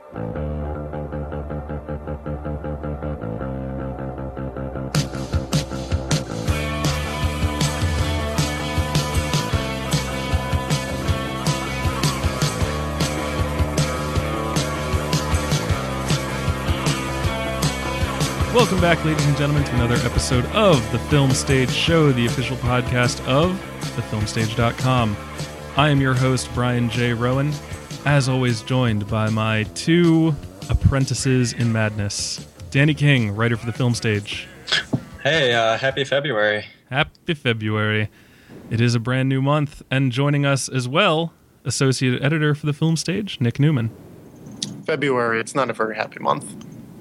Welcome back, ladies and gentlemen, to another episode of The Film Stage Show, the official podcast of thefilmstage.com. I am your host, Brian J. Rowan, as always joined by my two apprentices in madness. Danny King, writer for The Film Stage. Hey, happy February. Happy February. It is a brand new month, and joining us as well, associate editor for The Film Stage, Nick Newman. February, it's not a very happy month.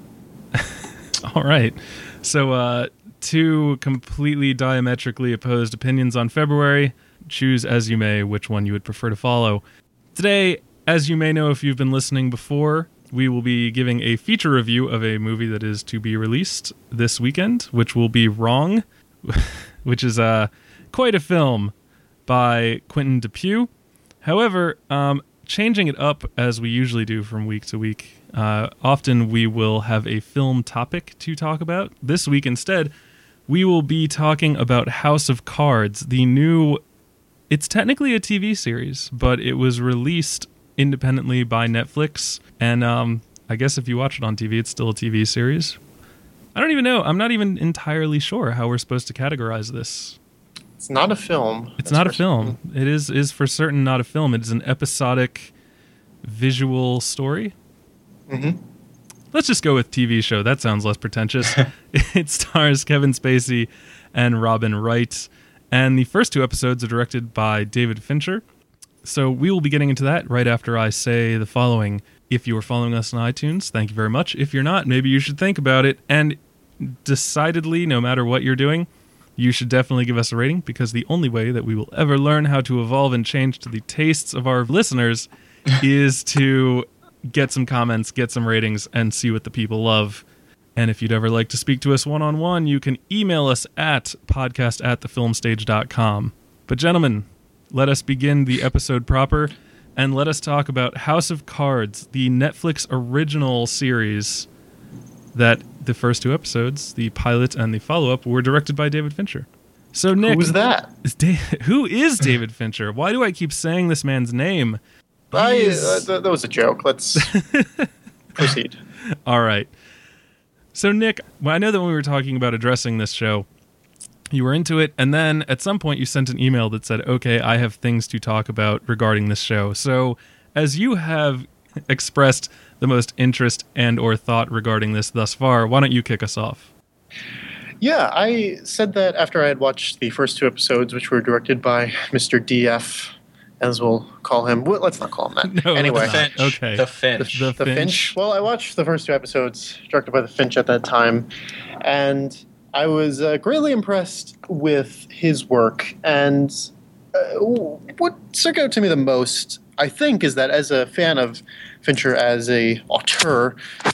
All right. So, two completely diametrically opposed opinions on February. Choose as you may which one you would prefer to follow. Today, as you may know if you've been listening before, we will be giving a feature review of a movie that is to be released this weekend, which will be Wrong, which is quite a film by Quentin Dupieux. However, changing it up as we usually do from week to week, often we will have a film topic to talk about. This week instead, we will be talking about House of Cards, the new... It's technically a TV series, but it was released independently by Netflix, and I guess if you watch it on TV, it's still a TV series. I don't even know. I'm not even entirely sure how we're supposed to categorize this. It's not a film. It's not a film. It is for certain not a film. It is an episodic visual story. Mm-hmm. Let's just go with TV show. That sounds less pretentious. It stars Kevin Spacey and Robin Wright, and the first two episodes are directed by David Fincher. So we will be getting into that right after I say the following. If you are following us on iTunes, thank you very much. If you're not, maybe you should think about it. And decidedly, no matter what you're doing, you should definitely give us a rating, because the only way that we will ever learn how to evolve and change to the tastes of our listeners is to get some comments, get some ratings, and see what the people love. And if you'd ever like to speak to us one-on-one, you can email us at podcast@thefilmstage.com. But gentlemen, let us begin the episode proper, and let us talk about House of Cards, the Netflix original series that the first two episodes, the pilot and the follow-up, were directed by David Fincher. So Nick... Who's that? Who is David Fincher? Why do I keep saying this man's name? That was a joke. Let's proceed. All right. So Nick, I know that when we were talking about addressing this show, you were into it, and then at some point you sent an email that said, okay, I have things to talk about regarding this show. So as you have expressed the most interest and or thought regarding this thus far, why don't you kick us off? Yeah, I said that after I had watched the first two episodes, which were directed by Mr. DF, as we'll call him. Well, let's not call him that. No, anyway, Finch. Okay. The Finch. The the Finch. Well, I watched the first two episodes directed by the Finch at that time, and I was greatly impressed with his work. And what stuck out to me the most, I think, is that as a fan of Fincher as a auteur,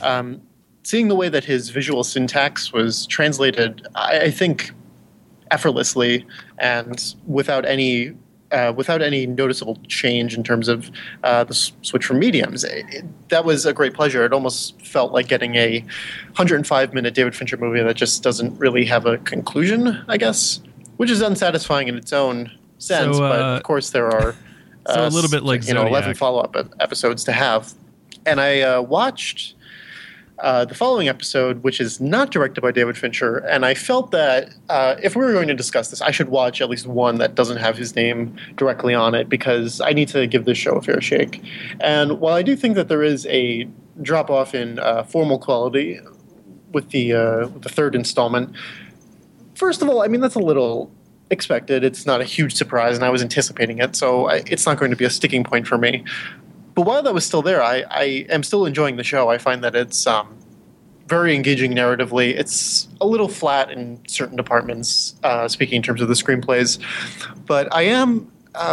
seeing the way that his visual syntax was translated, I think, effortlessly and without any noticeable change in terms of the switch from mediums. That was a great pleasure. It almost felt like getting a 105-minute David Fincher movie that just doesn't really have a conclusion, I guess, which is unsatisfying in its own sense. But of course, there are so a little bit like Zodiac. 11 follow-up episodes to have. And I watched the following episode, which is not directed by David Fincher, and I felt that if we were going to discuss this, I should watch at least one that doesn't have his name directly on it, because I need to give this show a fair shake. And while I do think that there is a drop-off in formal quality with the third installment, first of all, I mean, that's a little expected. It's not a huge surprise, and I was anticipating it, so it's not going to be a sticking point for me. But while that was still there, I am still enjoying the show. I find that it's very engaging narratively. It's a little flat in certain departments, speaking in terms of the screenplays. But I'm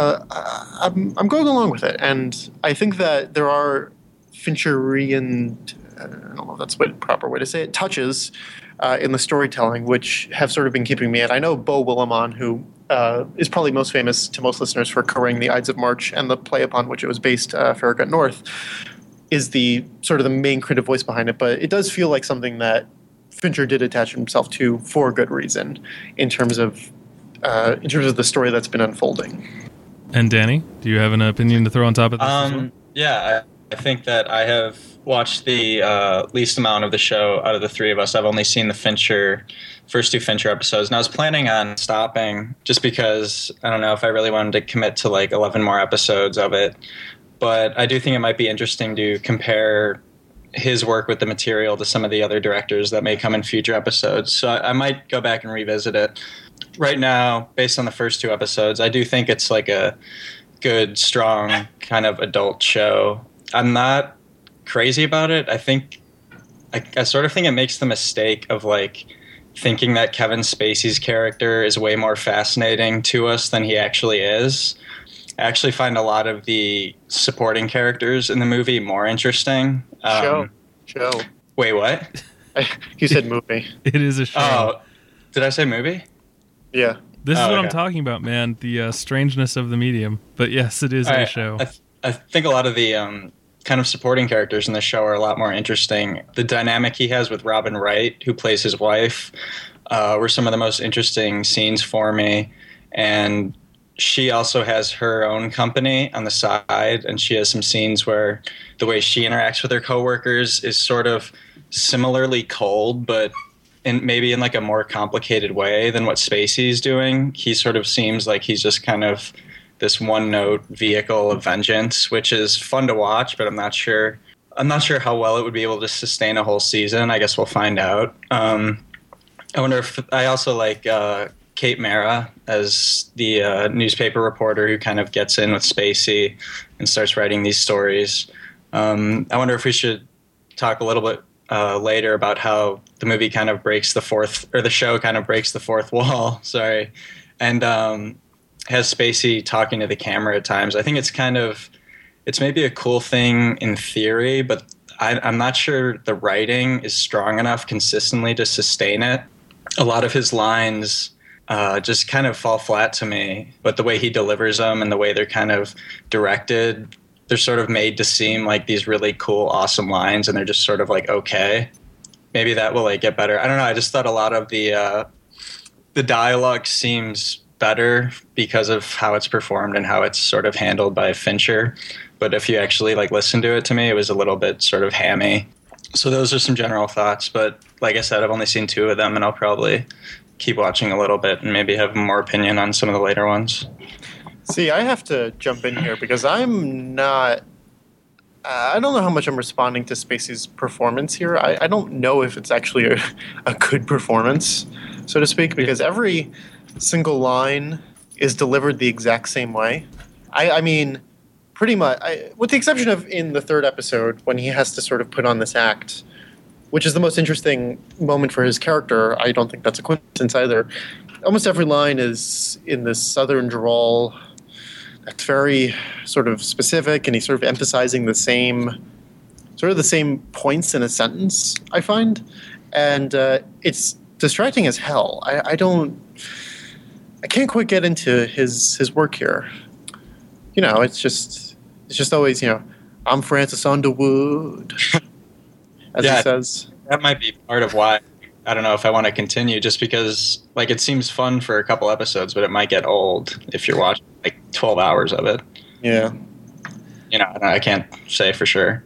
going along with it. And I think that there are Fincherian, I don't know if that's the proper way to say it, touches in the storytelling, which have sort of been keeping me in. I know Beau Willimon, who is probably most famous to most listeners for co-writing The Ides of March and the play upon which it was based, Farragut North, is the sort of the main creative voice behind it, but it does feel like something that Fincher did attach himself to for a good reason in terms of the story that's been unfolding. And Danny, do you have an opinion to throw on top of this? As well? Yeah, I think that I have watched the least amount of the show out of the three of us. I've only seen the first two Fincher episodes, and I was planning on stopping just because I don't know if I really wanted to commit to like 11 more episodes of it. But I do think it might be interesting to compare his work with the material to some of the other directors that may come in future episodes. So I might go back and revisit it. Right now, based on the first two episodes, I do think it's like a good, strong kind of adult show. I'm not crazy about it. I sort of think it makes the mistake of like thinking that Kevin Spacey's character is way more fascinating to us than he actually is. I actually find a lot of the supporting characters in the movie more interesting. Show. Wait, what? You said movie. It is a show. Oh, did I say movie? Yeah. This is what okay. I'm talking about, man. The strangeness of the medium. But yes, it is a show. I think a lot of the kind of supporting characters in the show are a lot more interesting. The dynamic he has with Robin Wright, who plays his wife, were some of the most interesting scenes for me. And she also has her own company on the side, and she has some scenes where the way she interacts with her coworkers is sort of similarly cold, but maybe in like a more complicated way than what Spacey's doing. He sort of seems like he's just kind of this one-note vehicle of vengeance, which is fun to watch, but I'm not sure how well it would be able to sustain a whole season. I guess we'll find out. I wonder if I also like Kate Mara as the newspaper reporter who kind of gets in with Spacey and starts writing these stories. I wonder if we should talk a little bit later about how the movie kind of the show kind of breaks the fourth wall. Sorry. And has Spacey talking to the camera at times. I think it's maybe a cool thing in theory, but I'm not sure the writing is strong enough consistently to sustain it. A lot of his lines just kind of fall flat to me, but the way he delivers them and the way they're kind of directed, they're sort of made to seem like these really cool, awesome lines, and they're just sort of like, okay, maybe that will like get better. I don't know. I just thought a lot of the dialogue seems better because of how it's performed and how it's sort of handled by Fincher. But if you actually like listen to it, to me, it was a little bit sort of hammy. So those are some general thoughts. But like I said, I've only seen two of them, and I'll probably keep watching a little bit and maybe have more opinion on some of the later ones. See, I have to jump in here because I'm not... I don't know how much I'm responding to Spacey's performance here. I don't know if it's actually a good performance, so to speak, because every single line is delivered the exact same way. I mean, pretty much, with the exception of in the third episode when he has to sort of put on this act, which is the most interesting moment for his character. I don't think that's a coincidence either. Almost every line is in this southern drawl that's very sort of specific, and he's sort of emphasizing the same points in a sentence, I find. And it's distracting as hell. I can't quite get into his work here. You know, it's just always, you know, I'm Francis Underwood, as he says. That might be part of why I don't know if I want to continue, just because like it seems fun for a couple episodes, but it might get old if you're watching like 12 hours of it. Yeah. You know, I can't say for sure.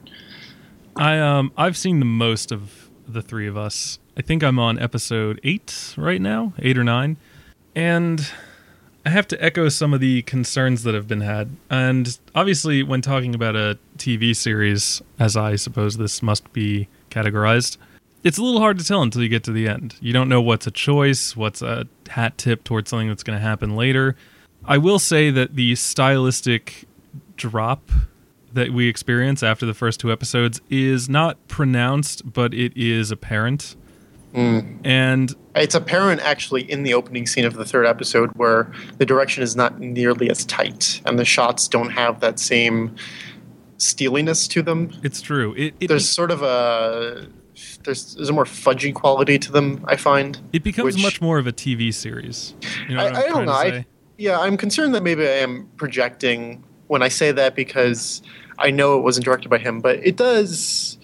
I've seen the most of the three of us. I think I'm on episode 8 right now, 8 or 9. And I have to echo some of the concerns that have been had. And obviously, when talking about a TV series, as I suppose this must be categorized, it's a little hard to tell until you get to the end. You don't know what's a choice, what's a hat tip towards something that's going to happen later. I will say that the stylistic drop that we experience after the first 2 episodes is not pronounced, but it is apparent. And it's apparent actually in the opening scene of the third episode where the direction is not nearly as tight and the shots don't have that same steeliness to them. It's true. There's sort of there's a more fudgy quality to them, I find. It becomes much more of a TV series. You know what I'm trying to say? I'm concerned that maybe I am projecting when I say that, because I know it wasn't directed by him, but it just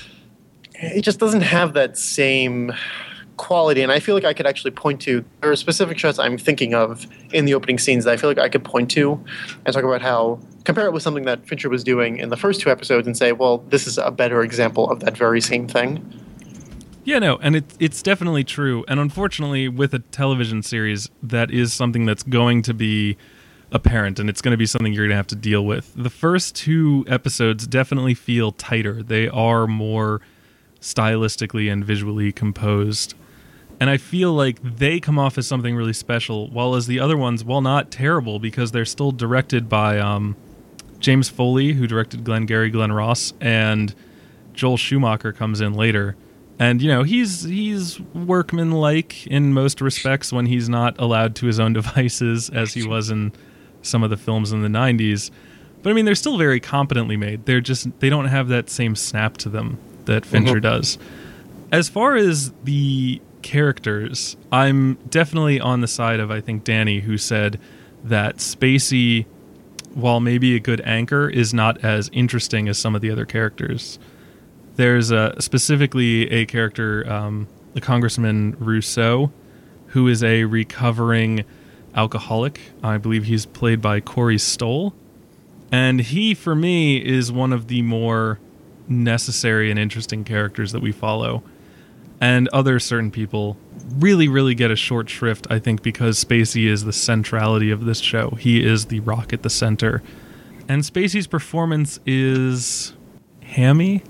doesn't have that same quality. And I feel like I could actually point to, there are specific shots I'm thinking of in the opening scenes that I feel like I could point to and talk about how, compare it with something that Fincher was doing in the first 2 episodes and say, well, this is a better example of that very same thing. Yeah, no, and it's definitely true. And unfortunately, with a television series, that is something that's going to be apparent, and it's going to be something you're going to have to deal with. The first 2 episodes definitely feel tighter. They are more stylistically and visually composed. And I feel like they come off as something really special, while as the other ones, while not terrible, because they're still directed by James Foley, who directed Glengarry Glen Ross, and Joel Schumacher comes in later. And, you know, he's workman-like in most respects when he's not allowed to his own devices, as he was in some of the films in the 90s. But, I mean, they're still very competently made. They don't have that same snap to them that Fincher does. As far as the characters, I'm definitely on the side of, I think, Danny, who said that Spacey, while maybe a good anchor, is not as interesting as some of the other characters. There's specifically a character, the Congressman Rousseau, who is a recovering alcoholic. I believe he's played by Corey Stoll. And he, for me, is one of the more necessary and interesting characters that we follow. And other certain people really, really get a short shrift, I think, because Spacey is the centrality of this show. He is the rock at the center. And Spacey's performance is hammy,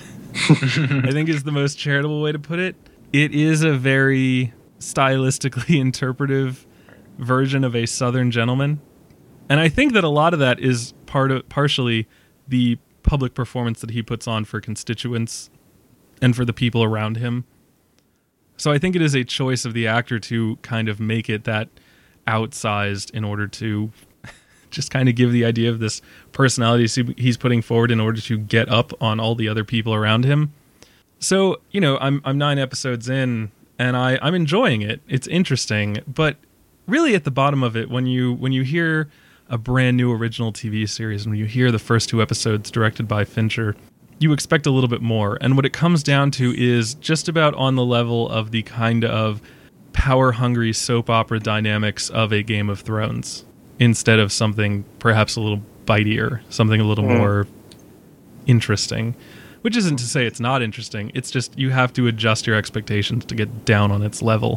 I think is the most charitable way to put it. It is a very stylistically interpretive version of a Southern gentleman. And I think that a lot of that is partially the public performance that he puts on for constituents and for the people around him. So I think it is a choice of the actor to kind of make it that outsized in order to just kind of give the idea of this personality he's putting forward in order to get up on all the other people around him. So, you know, I'm 9 episodes in, and I'm enjoying it. It's interesting, but really at the bottom of it, when you hear a brand new original TV series, when you hear the first 2 episodes directed by Fincher, you expect a little bit more. And what it comes down to is just about on the level of the kind of power-hungry soap opera dynamics of a Game of Thrones, instead of something perhaps a little bitier, something a little more interesting. Which isn't to say it's not interesting. It's just you have to adjust your expectations to get down on its level.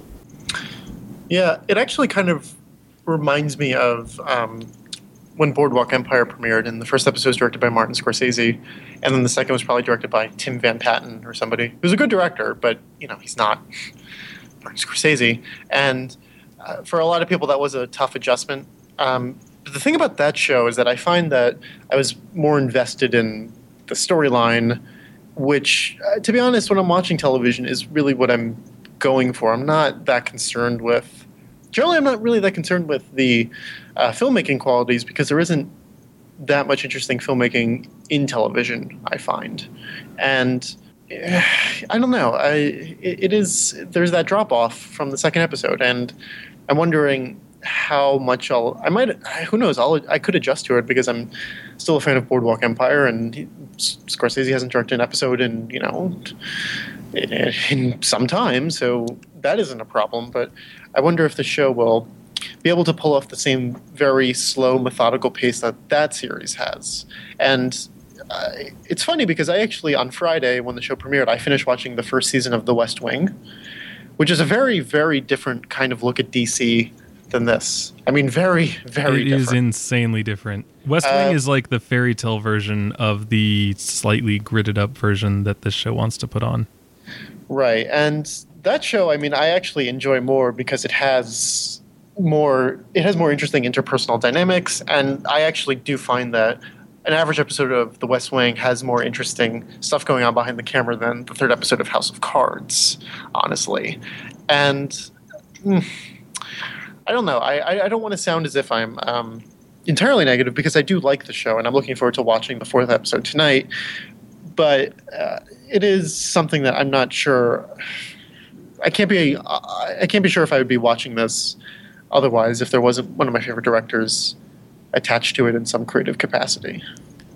Yeah, it actually kind of reminds me of when Boardwalk Empire premiered, and the first episode was directed by Martin Scorsese, and then the second was probably directed by Tim Van Patten or somebody who's a good director, but, you know, he's not Martin Scorsese. And for a lot of people, that was a tough adjustment. But the thing about that show is that I find that I was more invested in the storyline, which, to be honest, when I'm watching television is really what I'm going for. I'm not that concerned with... Generally, I'm not really that concerned with the filmmaking qualities because there isn't that much interesting filmmaking in television, I find. And I don't know. There's that drop-off from the second episode, and I'm wondering how much who knows, I could adjust to it because I'm still a fan of Boardwalk Empire, and Scorsese hasn't directed an episode in some time, so that isn't a problem. But I wonder if the show will be able to pull off the same very slow, methodical pace that series has. And it's funny because I actually, on Friday when the show premiered, I finished watching the first season of The West Wing, which is a very, very different kind of look at DC than this. I mean, very, very different. It is insanely different. West Wing is like the fairy tale version of the slightly gridded up version that this show wants to put on. Right. And that show, I mean, I actually enjoy more because it has more interesting interpersonal dynamics, and I actually do find that an average episode of The West Wing has more interesting stuff going on behind the camera than the third episode of House of Cards, honestly. And I don't know. I don't want to sound as if I'm entirely negative because I do like the show, and I'm looking forward to watching the 4th episode tonight. But it is something that I'm not sure. I can't be sure if I would be watching this otherwise if there wasn't one of my favorite directors attached to it in some creative capacity.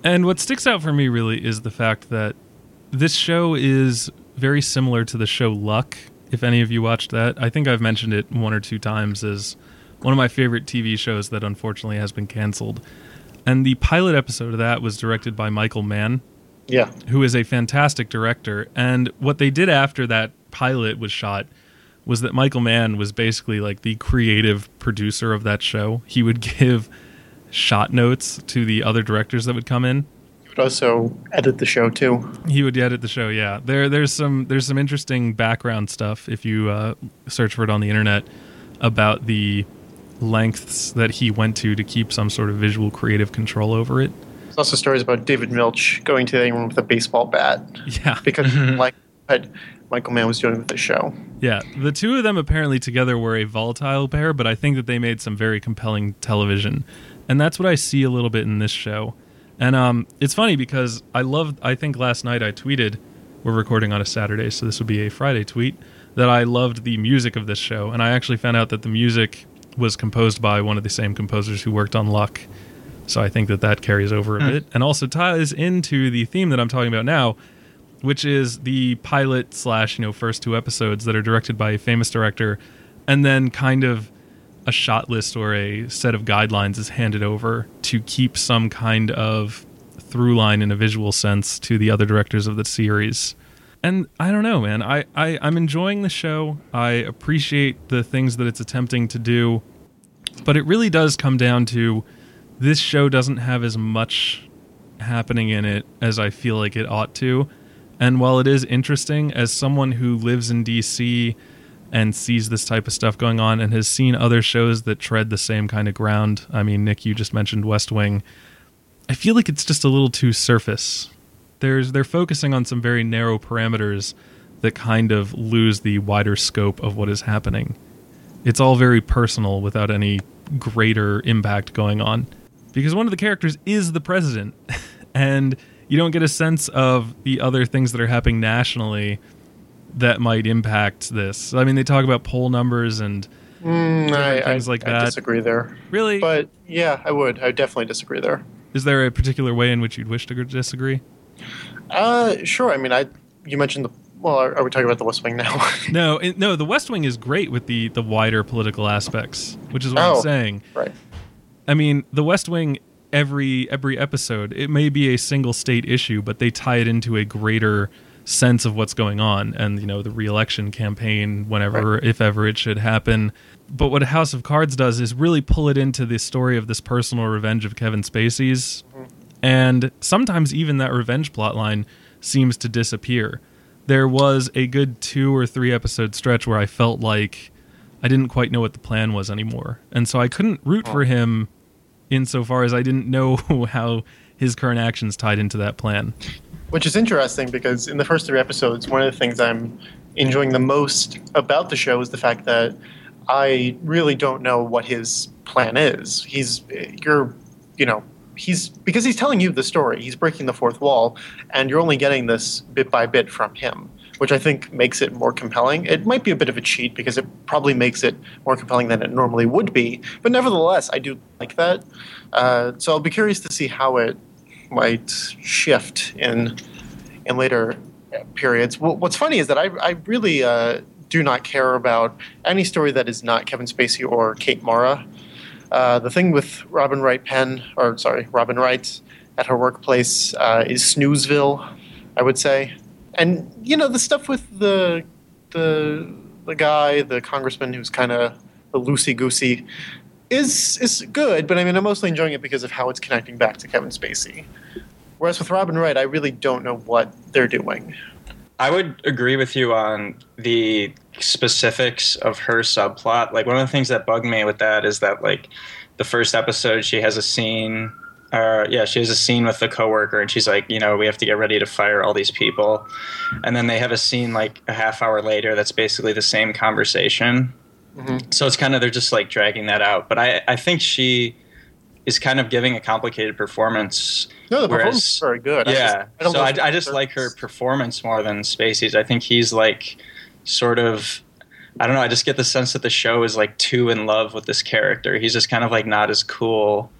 And what sticks out for me really is the fact that this show is very similar to the show Luck, if any of you watched that. I think I've mentioned it one or two times as one of my favorite TV shows that unfortunately has been canceled. And the pilot episode of that was directed by Michael Mann, who is a fantastic director. And what they did after that pilot was shot was that Michael Mann was basically like the creative producer of that show. He would give shot notes to the other directors that would come in. He would also edit the show too. He would edit the show, yeah. There's some interesting background stuff if you search for it on the internet about the lengths that he went to keep some sort of visual creative control over it. There's also stories about David Milch going to anyone with a baseball bat. Yeah. Because like what Michael Mann was doing with the show. Yeah. The two of them apparently together were a volatile pair, but I think that they made some very compelling television. And that's what I see a little bit in this show. And it's funny because I think last night I tweeted, we're recording on a Saturday, so this would be a Friday tweet, that I loved the music of this show. And I actually found out that the music was composed by one of the same composers who worked on Luck. So I think that carries over a bit and also ties into the theme that I'm talking about now, which is the pilot / first two episodes that are directed by a famous director, and then kind of a shot list or a set of guidelines is handed over to keep some kind of through line in a visual sense to the other directors of the series. And I don't know, man. I'm enjoying the show. I appreciate the things that it's attempting to do. But it really does come down to this show doesn't have as much happening in it as I feel like it ought to. And while it is interesting, as someone who lives in DC and sees this type of stuff going on and has seen other shows that tread the same kind of ground, I mean, Nick, you just mentioned West Wing, I feel like it's just a little too surface. They're focusing on some very narrow parameters that kind of lose the wider scope of what is happening. It's all very personal without any greater impact going on. Because one of the characters is the president, and you don't get a sense of the other things that are happening nationally that might impact this. I mean, they talk about poll numbers and things like that. I disagree there. Really? But yeah, I would. I would definitely disagree there. Is there a particular way in which you'd wish to disagree? Sure. I mean, you mentioned are we talking about the West Wing now? No, the West Wing is great with the wider political aspects, which is what I'm saying. Right. I mean, the West Wing, every episode, it may be a single state issue, but they tie it into a greater sense of what's going on and, the re-election campaign, whenever, if ever it should happen. But what House of Cards does is really pull it into the story of this personal revenge of Kevin Spacey's. And sometimes even that revenge plotline seems to disappear. There was a good 2 or 3 episode stretch where I felt like I didn't quite know what the plan was anymore. And so I couldn't root for him insofar as I didn't know how his current actions tied into that plan. Which is interesting because in the first 3 episodes, one of the things I'm enjoying the most about the show is the fact that I really don't know what his plan is. Because he's telling you the story. He's breaking the fourth wall, and you're only getting this bit by bit from him, which I think makes it more compelling. It might be a bit of a cheat because it probably makes it more compelling than it normally would be, but nevertheless, I do like that. So I'll be curious to see how it might shift in later periods. What's funny is that I really do not care about any story that is not Kevin Spacey or Kate Mara. The thing with Robin Wright at her workplace is Snoozeville, I would say. And, the stuff with the guy, the congressman who's kind of loosey-goosey is good, but I mean, I'm mostly enjoying it because of how it's connecting back to Kevin Spacey. Whereas with Robin Wright, I really don't know what they're doing. I would agree with you on the specifics of her subplot. Like, one of the things that bugged me with that is that, like, the first episode, she has a scene with the coworker, and she's like, we have to get ready to fire all these people. And then they have a scene like a half hour later that's basically the same conversation. Mm-hmm. So it's kind of, they're just like dragging that out. But I think she is kind of giving a complicated performance. No, the performance is very good. Yeah. I just like her performance more than Spacey's. I think he's like sort of, I don't know, I just get the sense that the show is like too in love with this character. He's just kind of like not as cool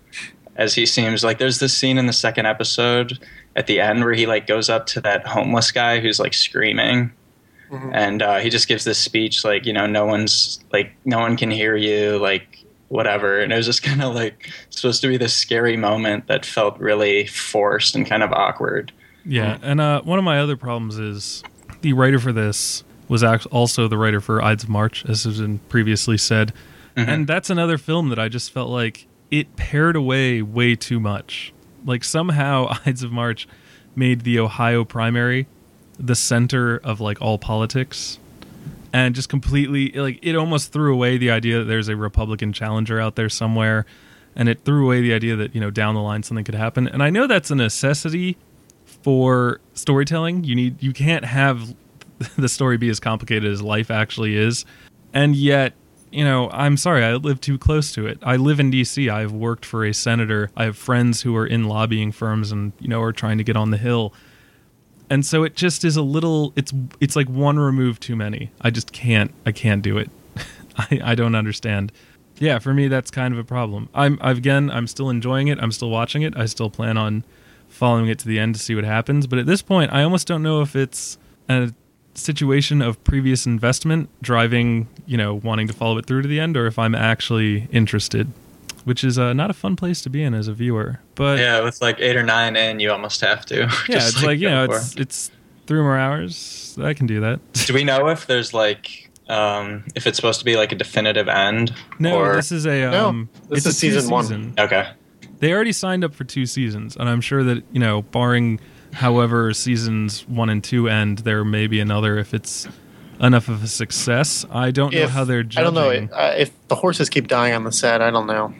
as he seems. Like, there's this scene in the second episode at the end where he like goes up to that homeless guy who's like screaming, and he just gives this speech like, you know, no one can hear you, like whatever. And it was just kind of like supposed to be this scary moment that felt really forced and kind of awkward. Yeah, and one of my other problems is the writer for this was also the writer for Ides of March, as has been previously said. And that's another film that I just felt like it pared away way too much. Like, somehow Ides of March made the Ohio primary the center of like all politics, and just completely, like, it almost threw away the idea that there's a Republican challenger out there somewhere, and it threw away the idea that, you know, down the line something could happen. And I know that's a necessity for storytelling. You can't have the story be as complicated as life actually is. And yet, you know, I'm sorry, I live too close to it. I live in D.C. I've worked for a senator. I have friends who are in lobbying firms and, you know, are trying to get on the Hill. And so it just is a little, it's like one remove too many. I can't do it. I don't understand. Yeah, for me, that's kind of a problem. I'm still enjoying it. I'm still watching it. I still plan on following it to the end to see what happens. But at this point, I almost don't know if it's a situation of previous investment driving, you know, wanting to follow it through to the end, or if I'm actually interested, which is not a fun place to be in as a viewer. But yeah, with like 8 or 9 in, you almost have to. Yeah, it's like, you know, it's 3 more hours. I can do that. Do we know if there's like if it's supposed to be like a definitive end? No, or... this is a this is season 1. Okay. They already signed up for 2 seasons, and I'm sure that, you know, barring however seasons 1 and 2 end, there may be another if it's enough of a success. I don't know how they're judging. I don't know. If the horses keep dying on the set, I don't know.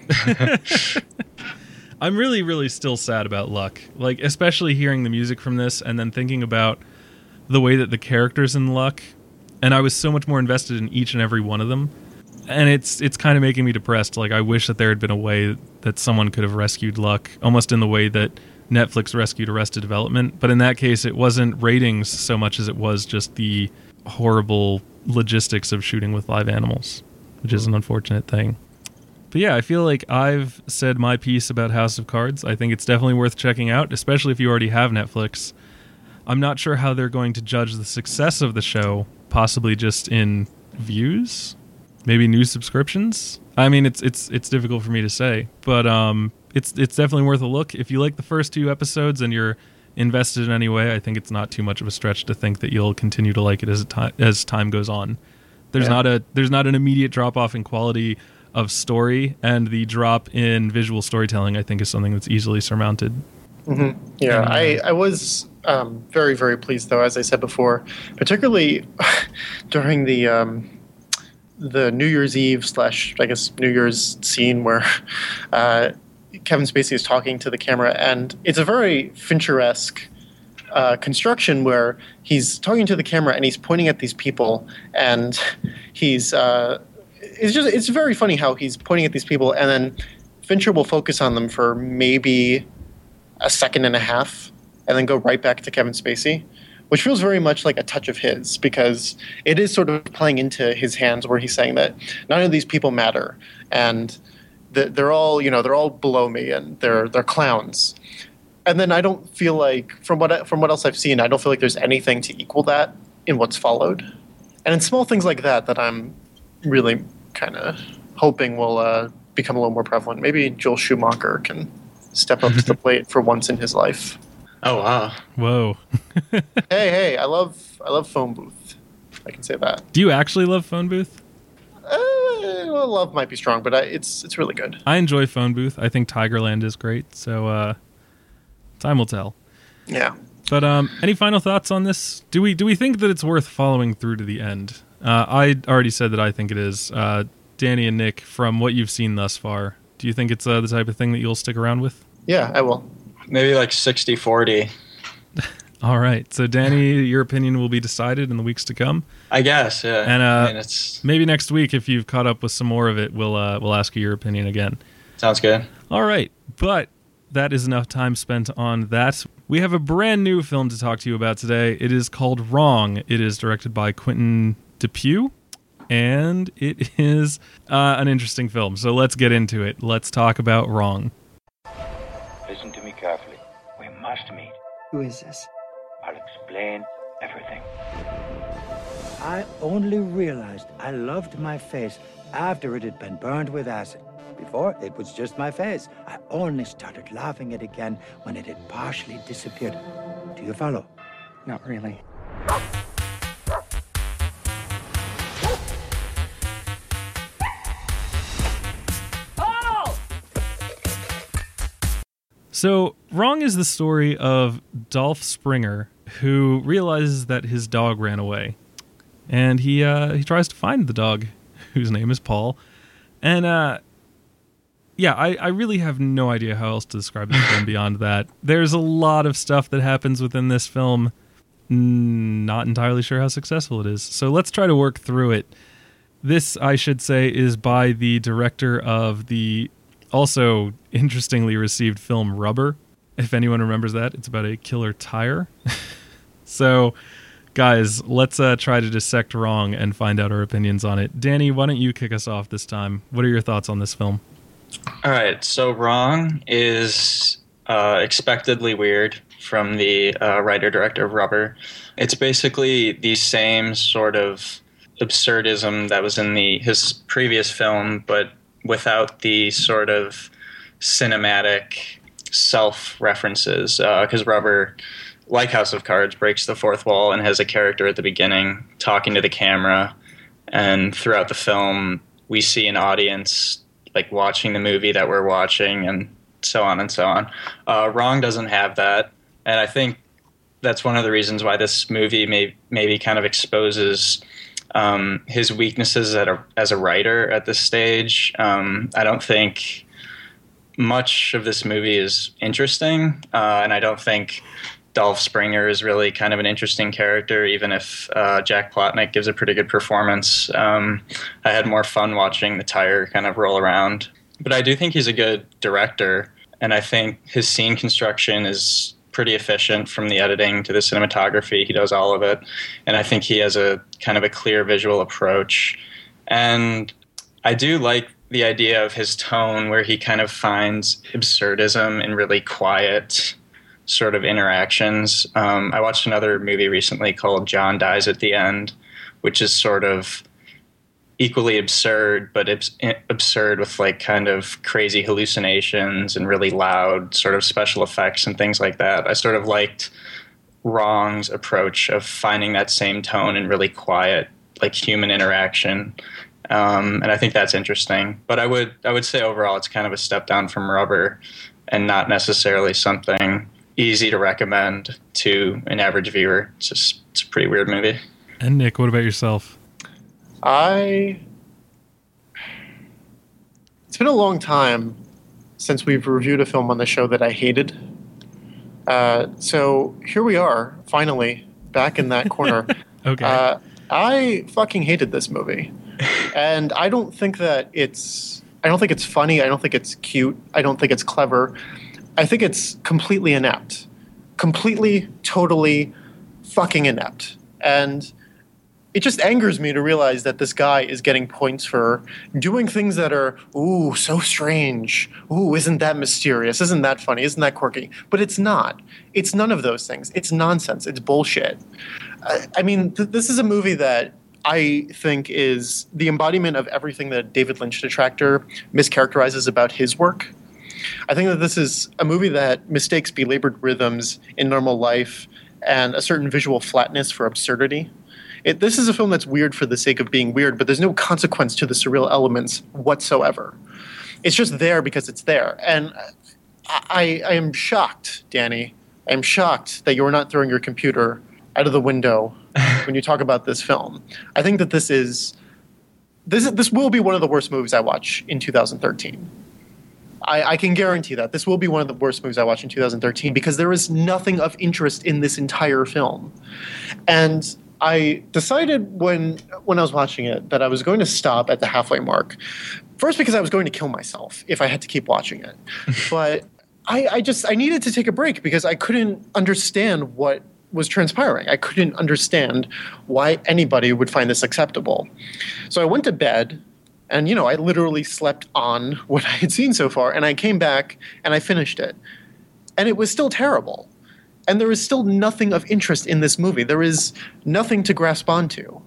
I'm really, really still sad about Luck. Like, especially hearing the music from this and then thinking about the way that the characters in Luck, and I was so much more invested in each and every one of them. And it's kind of making me depressed. Like, I wish that there had been a way that someone could have rescued Luck, almost in the way that Netflix rescued Arrested Development. But in that case, it wasn't ratings so much as it was just the horrible logistics of shooting with live animals, which is an unfortunate thing. But yeah, I feel like I've said my piece about House of Cards. I think it's definitely worth checking out, especially if you already have Netflix. I'm not sure how they're going to judge the success of the show, possibly just in views, maybe new subscriptions. I mean, it's difficult for me to say, but it's definitely worth a look. If you like the first 2 episodes and you're invested in any way, I think it's not too much of a stretch to think that you'll continue to like it as time goes on. There's not an immediate drop off in quality of story, and the drop in visual storytelling, I think, is something that's easily surmounted. Mm-hmm. Yeah, I was very, very pleased, though, as I said before, particularly during the New Year's Eve / I guess New Year's scene where Kevin Spacey is talking to the camera, and it's a very Fincher-esque construction where he's talking to the camera and he's pointing at these people, and he's it's very funny how he's pointing at these people, and then Fincher will focus on them for maybe a second and a half and then go right back to Kevin Spacey, which feels very much like a touch of his, because it is sort of playing into his hands where he's saying that none of these people matter, and they're all below me, and they're clowns. And then I don't feel like, from what else I've seen, I don't feel like there's anything to equal that in what's followed. And in small things like that I'm really kind of hoping will become a little more prevalent. Maybe Joel Schumacher can step up to the plate for once in his life. Oh wow! Whoa! hey! I love Phone Booth. I can say that. Do you actually love Phone Booth? Love might be strong, but it's really good. I enjoy Phone Booth. I think Tigerland is great. So time will tell. Yeah. But any final thoughts on this? Do we think that it's worth following through to the end? I already said that I think it is. Danny and Nick, from what you've seen thus far, do you think it's the type of thing that you'll stick around with? Yeah, I will. Maybe like 60-40. All right. So, Danny, your opinion will be decided in the weeks to come. I guess, yeah. And it's maybe next week, if you've caught up with some more of it, we'll ask you your opinion again. Sounds good. All right. But that is enough time spent on that. We have a brand new film to talk to you about today. It is called Wrong. It is directed by Quentin Dupieux, and it is an interesting film. So let's get into it. Let's talk about Wrong. Who is this? I'll explain everything. I only realized I loved my face after it had been burned with acid. Before, it was just my face. I only started laughing at it again when it had partially disappeared. Do you follow? Not really. So, Wrong is the story of Dolph Springer, who realizes that his dog ran away. And he tries to find the dog, whose name is Paul. And, I really have no idea how else to describe the film beyond that. There's a lot of stuff that happens within this film. Not entirely sure how successful it is. So let's try to work through it. This, I should say, is by the director of the also interestingly received film Rubber. If anyone remembers that, it's about a killer tire. So, guys, let's try to dissect Wrong and find out our opinions on it. Danny, why don't you kick us off this time? What are your thoughts on this film? All right, so Wrong is expectedly weird from the writer-director of Rubber. It's basically the same sort of absurdism that was in his previous film, but without the sort of cinematic self-references, because Rubber, like House of Cards, breaks the fourth wall and has a character at the beginning talking to the camera, and throughout the film we see an audience like watching the movie that we're watching, and so on and so on. Wrong doesn't have that, and I think that's one of the reasons why this movie maybe kind of exposes his weaknesses as a writer at this stage. I don't think much of this movie is interesting, and I don't think Dolph Springer is really kind of an interesting character, even if Jack Plotnick gives a pretty good performance. I had more fun watching the tire kind of roll around. But I do think he's a good director, and I think his scene construction is pretty efficient, from the editing to the cinematography. He does all of it. And I think he has a kind of a clear visual approach. And I do like the idea of his tone, where he kind of finds absurdism in really quiet sort of interactions. I watched another movie recently called John Dies at the End, which is sort of equally absurd, but it's absurd with like kind of crazy hallucinations and really loud sort of special effects and things like that. I sort of liked Wrong's approach of finding that same tone in really quiet, like human interaction. And I think that's interesting. But I would say overall it's kind of a step down from Rubber, and not necessarily something easy to recommend to an average viewer. It's a pretty weird movie. And Nick, what about yourself? It's been a long time since we've reviewed a film on the show that I hated. So here we are, finally, back in that corner. Okay. I fucking hated this movie. And I don't think it's funny. I don't think it's cute. I don't think it's clever. I think it's completely inept. Completely, totally fucking inept. And it just angers me to realize that this guy is getting points for doing things that are, ooh, so strange. Ooh, isn't that mysterious? Isn't that funny? Isn't that quirky? But it's not. It's none of those things. It's nonsense. It's bullshit. I mean, this is a movie that I think is the embodiment of everything that David Lynch detractor mischaracterizes about his work. I think that this is a movie that mistakes belabored rhythms in normal life and a certain visual flatness for absurdity. This is a film that's weird for the sake of being weird, but there's no consequence to the surreal elements whatsoever. It's just there because it's there. And I am shocked, Danny. I am shocked that you're not throwing your computer out of the window when you talk about this film. I think that this will be one of the worst movies I watch in 2013. I can guarantee that. This will be one of the worst movies I watch in 2013 because there is nothing of interest in this entire film. And I decided when I was watching it that I was going to stop at the halfway mark. First, because I was going to kill myself if I had to keep watching it. But I needed to take a break because I couldn't understand what was transpiring. I couldn't understand why anybody would find this acceptable. So I went to bed, and I literally slept on what I had seen so far, and I came back and I finished it. And it was still terrible. And there is still nothing of interest in this movie. There is nothing to grasp onto.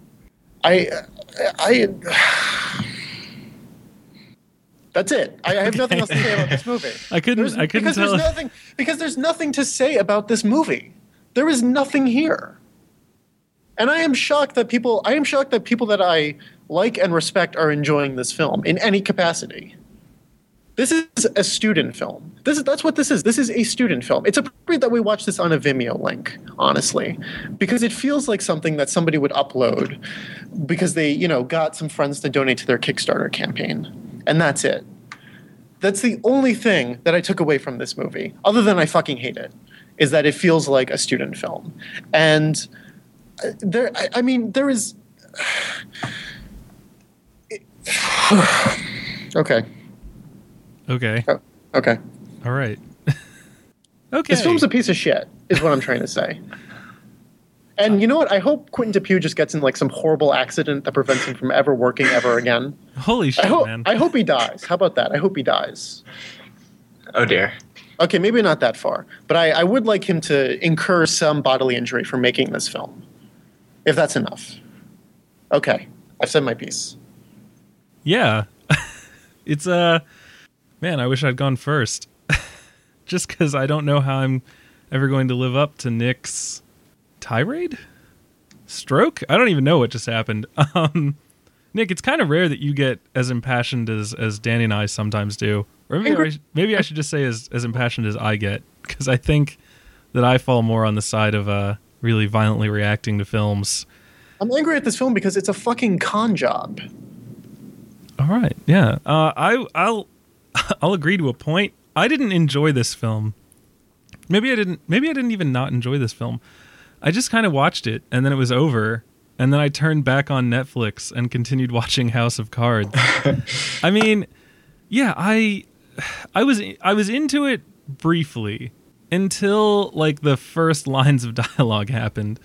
That's it. I have nothing else to say about this movie. I couldn't tell. Because there's nothing to say about this movie. There is nothing here. And I am shocked that people that I like and respect are enjoying this film in any capacity. This is a student film. That's what this is. This is a student film. It's appropriate that we watch this on a Vimeo link, honestly, because it feels like something that somebody would upload because they, got some friends to donate to their Kickstarter campaign. And that's it. That's the only thing that I took away from this movie, other than I fucking hate it, is that it feels like a student film. And there is... Okay. Okay. Oh, okay. All right. Okay. This film's a piece of shit, is what I'm trying to say. And you know what? I hope Quentin Dupieux just gets in like some horrible accident that prevents him from ever working ever again. Holy shit, man. I hope he dies. How about that? I hope he dies. Oh, dear. Okay, maybe not that far. But I would like him to incur some bodily injury for making this film. If that's enough. Okay. I've said my piece. Yeah. It's man, I wish I'd gone first. Just because I don't know how I'm ever going to live up to Nick's tirade? Stroke? I don't even know what just happened. Nick, it's kind of rare that you get as impassioned as Danny and I sometimes do. Or maybe I should just say as impassioned as I get, because I think that I fall more on the side of really violently reacting to films. I'm angry at this film because it's a fucking con job. All right, yeah. I'll agree to a point. I didn't enjoy this film. Maybe I didn't even not enjoy this film. I just kind of watched it, and then it was over, and then I turned back on Netflix and continued watching House of Cards. I mean, yeah, I was into it briefly until like the first lines of dialogue happened.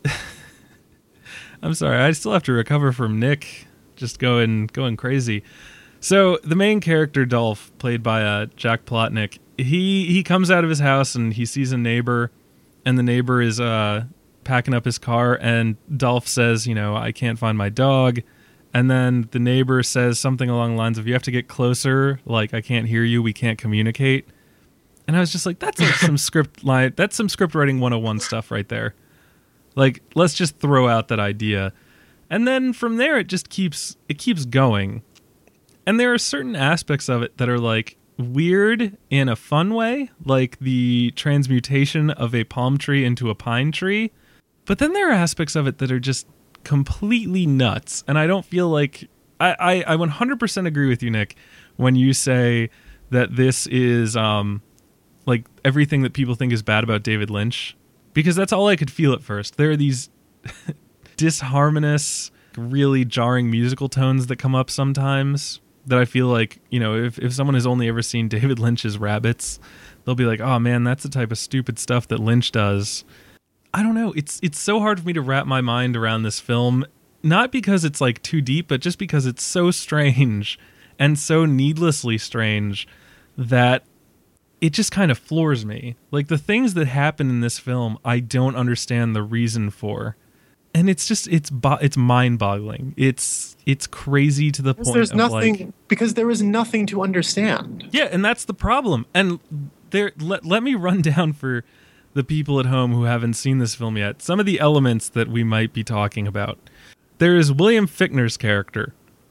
I'm sorry, I still have to recover from Nick just going crazy. So the main character, Dolph, played by Jack Plotnick, he comes out of his house and he sees a neighbor, and the neighbor is packing up his car, and Dolph says, I can't find my dog. And then the neighbor says something along the lines of, you have to get closer, like, I can't hear you, we can't communicate. And I was just like, that's like some script writing 101 stuff right there. Like, let's just throw out that idea. And then from there, it keeps going. And there are certain aspects of it that are like weird in a fun way, like the transmutation of a palm tree into a pine tree. But then there are aspects of it that are just completely nuts. And I don't feel like... I 100% agree with you, Nick, when you say that this is like everything that people think is bad about David Lynch. Because that's all I could feel at first. There are these disharmonious, really jarring musical tones that come up sometimes that I feel like, if someone has only ever seen David Lynch's Rabbits, they'll be like, oh man, that's the type of stupid stuff that Lynch does. I don't know. It's so hard for me to wrap my mind around this film, not because it's like too deep, but just because it's so strange and so needlessly strange that it just kind of floors me. Like the things that happen in this film, I don't understand the reason for. And it's just it's mind-boggling. It's crazy to the point there's of nothing because there is nothing to understand. Yeah, and that's the problem. And let me run down for the people at home who haven't seen this film yet some of the elements that we might be talking about. There is William Fichtner's character,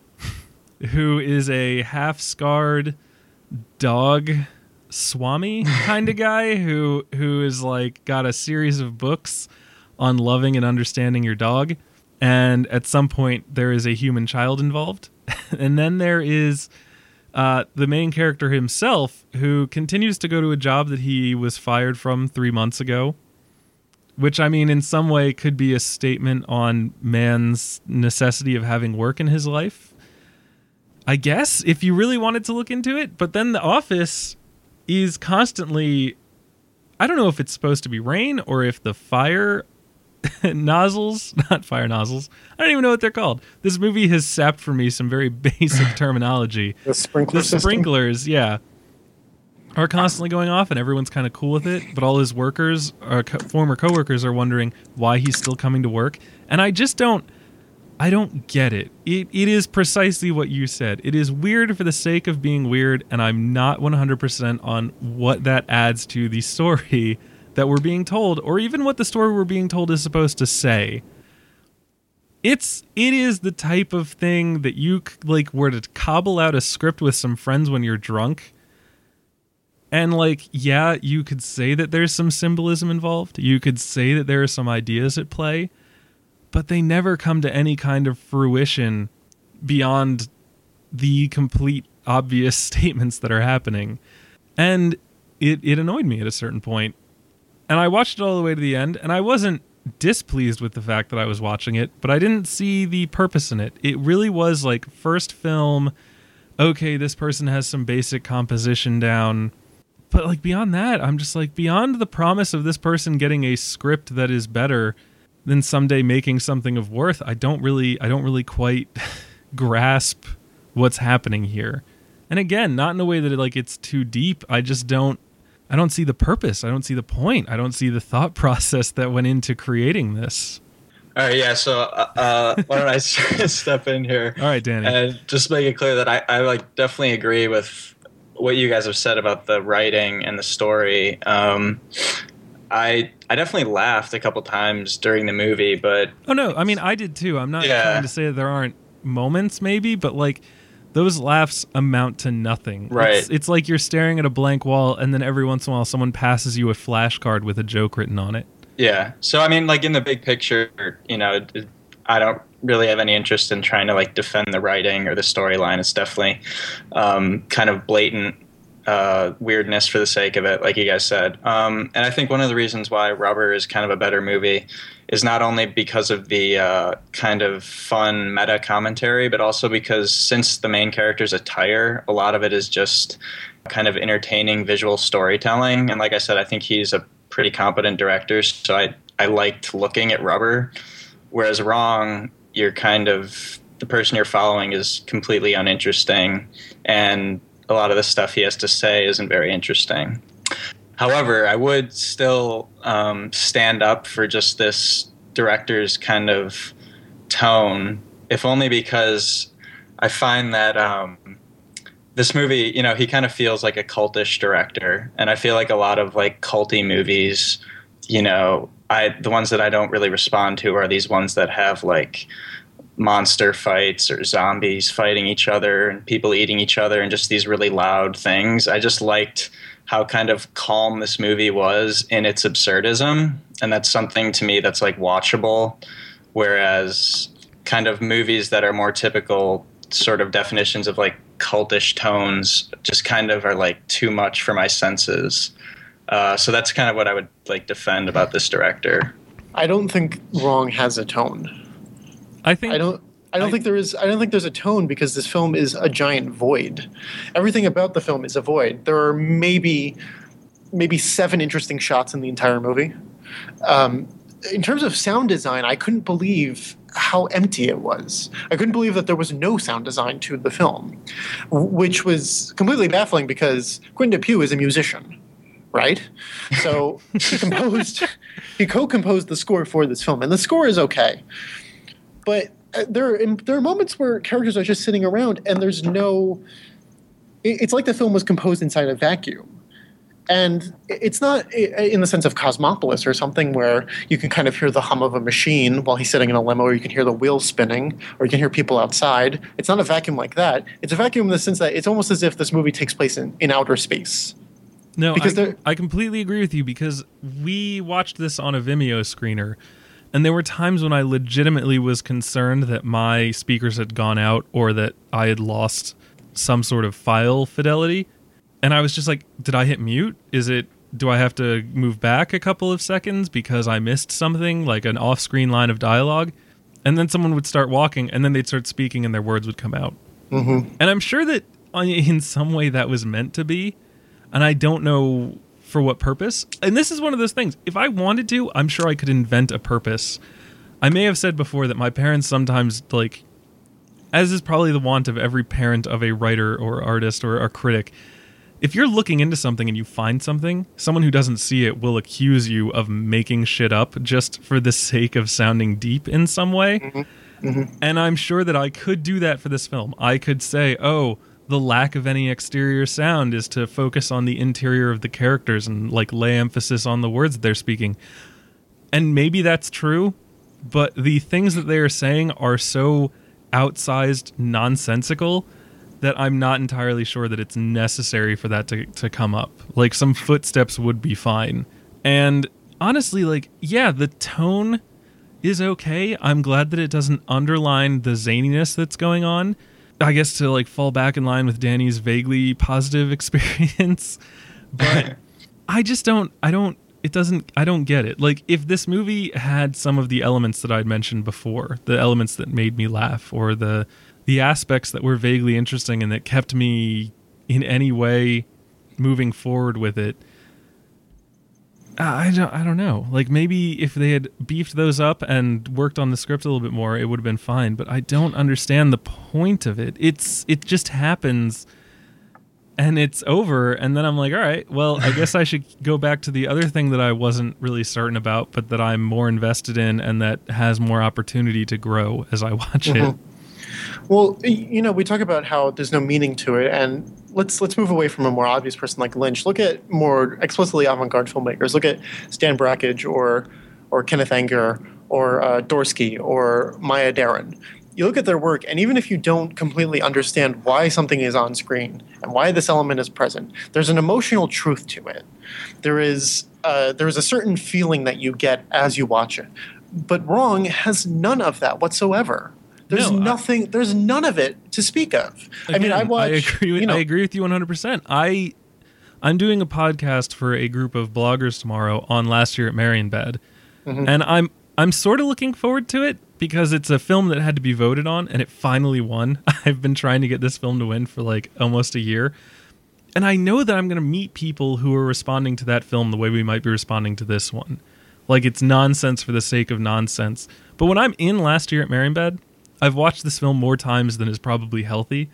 who is a half-scarred dog swami kind of guy who is like got a series of books on loving and understanding your dog, and at some point there is a human child involved. And then there is the main character himself, who continues to go to a job that he was fired from 3 months ago, which, I mean, in some way could be a statement on man's necessity of having work in his life, I guess, if you really wanted to look into it. But then the office is constantly... I don't know if it's supposed to be rain or if the fire nozzles, not fire nozzles, I don't even know what they're called. This movie has sapped from me some very basic terminology. The sprinkler system? Sprinklers, yeah. are constantly going off, and everyone's kind of cool with it. But all his workers, former coworkers, are wondering why he's still coming to work. And I just don't. I don't get it. It is precisely what you said. It is weird for the sake of being weird, and I'm not 100% on what that adds to the story that we're being told, or even what the story we're being told is supposed to say. It is the type of thing that you like were to cobble out a script with some friends when you're drunk. And like, yeah, you could say that there's some symbolism involved. You could say that there are some ideas at play, but they never come to any kind of fruition beyond the complete obvious statements that are happening. And it annoyed me at a certain point. And I watched it all the way to the end, and I wasn't displeased with the fact that I was watching it, but I didn't see the purpose in it. It really was like first film, okay, this person has some basic composition down. But like beyond that, I'm just like, beyond the promise of this person getting a script that is better than someday making something of worth, I don't really quite grasp what's happening here. And again, not in a way that it's too deep. I don't see the purpose. I don't see the point. I don't see the thought process that went into creating this. All right, yeah. So why don't I step in here? All right, Danny. And just make it clear that I like definitely agree with what you guys have said about the writing and the story. I definitely laughed a couple times during the movie, but oh no, I mean I did too. I'm not trying to say that there aren't moments, maybe, but like those laughs amount to nothing. Right. It's like you're staring at a blank wall, and then every once in a while someone passes you a flashcard with a joke written on it. Yeah. So I mean, like in the big picture, I don't really have any interest in trying to like defend the writing or the storyline. It's definitely kind of blatant weirdness for the sake of it, like you guys said. And I think one of the reasons why Rubber is kind of a better movie is not only because of the kind of fun meta commentary, but also because since the main character's attire, a lot of it is just kind of entertaining visual storytelling. And like I said, I think he's a pretty competent director, so I liked looking at Rubber. Whereas Wrong, you're kind of, the person you're following is completely uninteresting, and a lot of the stuff he has to say isn't very interesting. However, I would still stand up for just this director's kind of tone, if only because I find that this movie, he kind of feels like a cultish director. And I feel like a lot of like culty movies, the ones that I don't really respond to are these ones that have like monster fights or zombies fighting each other and people eating each other and just these really loud things. I just liked how kind of calm this movie was in its absurdism, and that's something to me that's like watchable, whereas kind of movies that are more typical sort of definitions of like cultish tones just kind of are like too much for my senses. So that's kind of what I would like defend about this director. I don't think Wrong has a tone. I don't think there's a tone, because this film is a giant void. Everything about the film is a void. There are maybe 7 interesting shots in the entire movie. In terms of sound design, I couldn't believe how empty it was. I couldn't believe that there was no sound design to the film, which was completely baffling because Quentin Dupieux is a musician, right? So he co-composed the score for this film, and the score is okay. But there are moments where characters are just sitting around, and there's no. It's like the film was composed inside a vacuum, and it's not in the sense of Cosmopolis or something where you can kind of hear the hum of a machine while he's sitting in a limo, or you can hear the wheels spinning, or you can hear people outside. It's not a vacuum like that. It's a vacuum in the sense that it's almost as if this movie takes place in outer space. No, I completely agree with you, because we watched this on a Vimeo screener. And there were times when I legitimately was concerned that my speakers had gone out or that I had lost some sort of file fidelity. And I was just like, did I hit mute? Do I have to move back a couple of seconds because I missed something, like an off-screen line of dialogue? And then someone would start walking, and then they'd start speaking, and their words would come out. Mm-hmm. And I'm sure that in some way that was meant to be, and I don't know for what purpose. And this is one of those things. If I wanted to, I'm sure I could invent a purpose. I may have said before that my parents sometimes, like, as is probably the wont of every parent of a writer or artist or a critic, if you're looking into something and you find something, someone who doesn't see it will accuse you of making shit up just for the sake of sounding deep in some way. Mm-hmm. Mm-hmm. And I'm sure that I could do that for this film. I could say, oh, the lack of any exterior sound is to focus on the interior of the characters and like lay emphasis on the words that they're speaking. And maybe that's true, but the things that they are saying are so outsized nonsensical that I'm not entirely sure that it's necessary for that to come up. Like, some footsteps would be fine. And honestly, like, yeah, the tone is okay. I'm glad that it doesn't underline the zaniness that's going on. I guess to, like, fall back in line with Danny's vaguely positive experience. But I don't get it. Like, if this movie had some of the elements that I'd mentioned before, the elements that made me laugh, or the aspects that were vaguely interesting and that kept me in any way moving forward with it, I don't know. Like, maybe if they had beefed those up and worked on the script a little bit more, it would have been fine. But I don't understand the point of it. It just happens and it's over, and then I'm like, all right, well, I guess I should go back to the other thing that I wasn't really certain about, but that I'm more invested in and that has more opportunity to grow as I watch it. Well, you know, we talk about how there's no meaning to it, and let's move away from a more obvious person like Lynch. Look at more explicitly avant-garde filmmakers. Look at Stan Brakhage or Kenneth Anger or Dorsky or Maya Deren. You look at their work, and even if you don't completely understand why something is on screen and why this element is present, there's an emotional truth to it. There is a certain feeling that you get as you watch it. But Wrong has none of that whatsoever. There's nothing. There's none of it to speak of. Again, I mean, I agree with you 100%. I'm doing a podcast for a group of bloggers tomorrow on Last Year at Marienbad, and I'm sort of looking forward to it because it's a film that had to be voted on, and it finally won. I've been trying to get this film to win for like almost a year, and I know that I'm going to meet people who are responding to that film the way we might be responding to this one. Like, it's nonsense for the sake of nonsense. But when I'm in Last Year at Marienbad, I've watched this film more times than is probably healthy.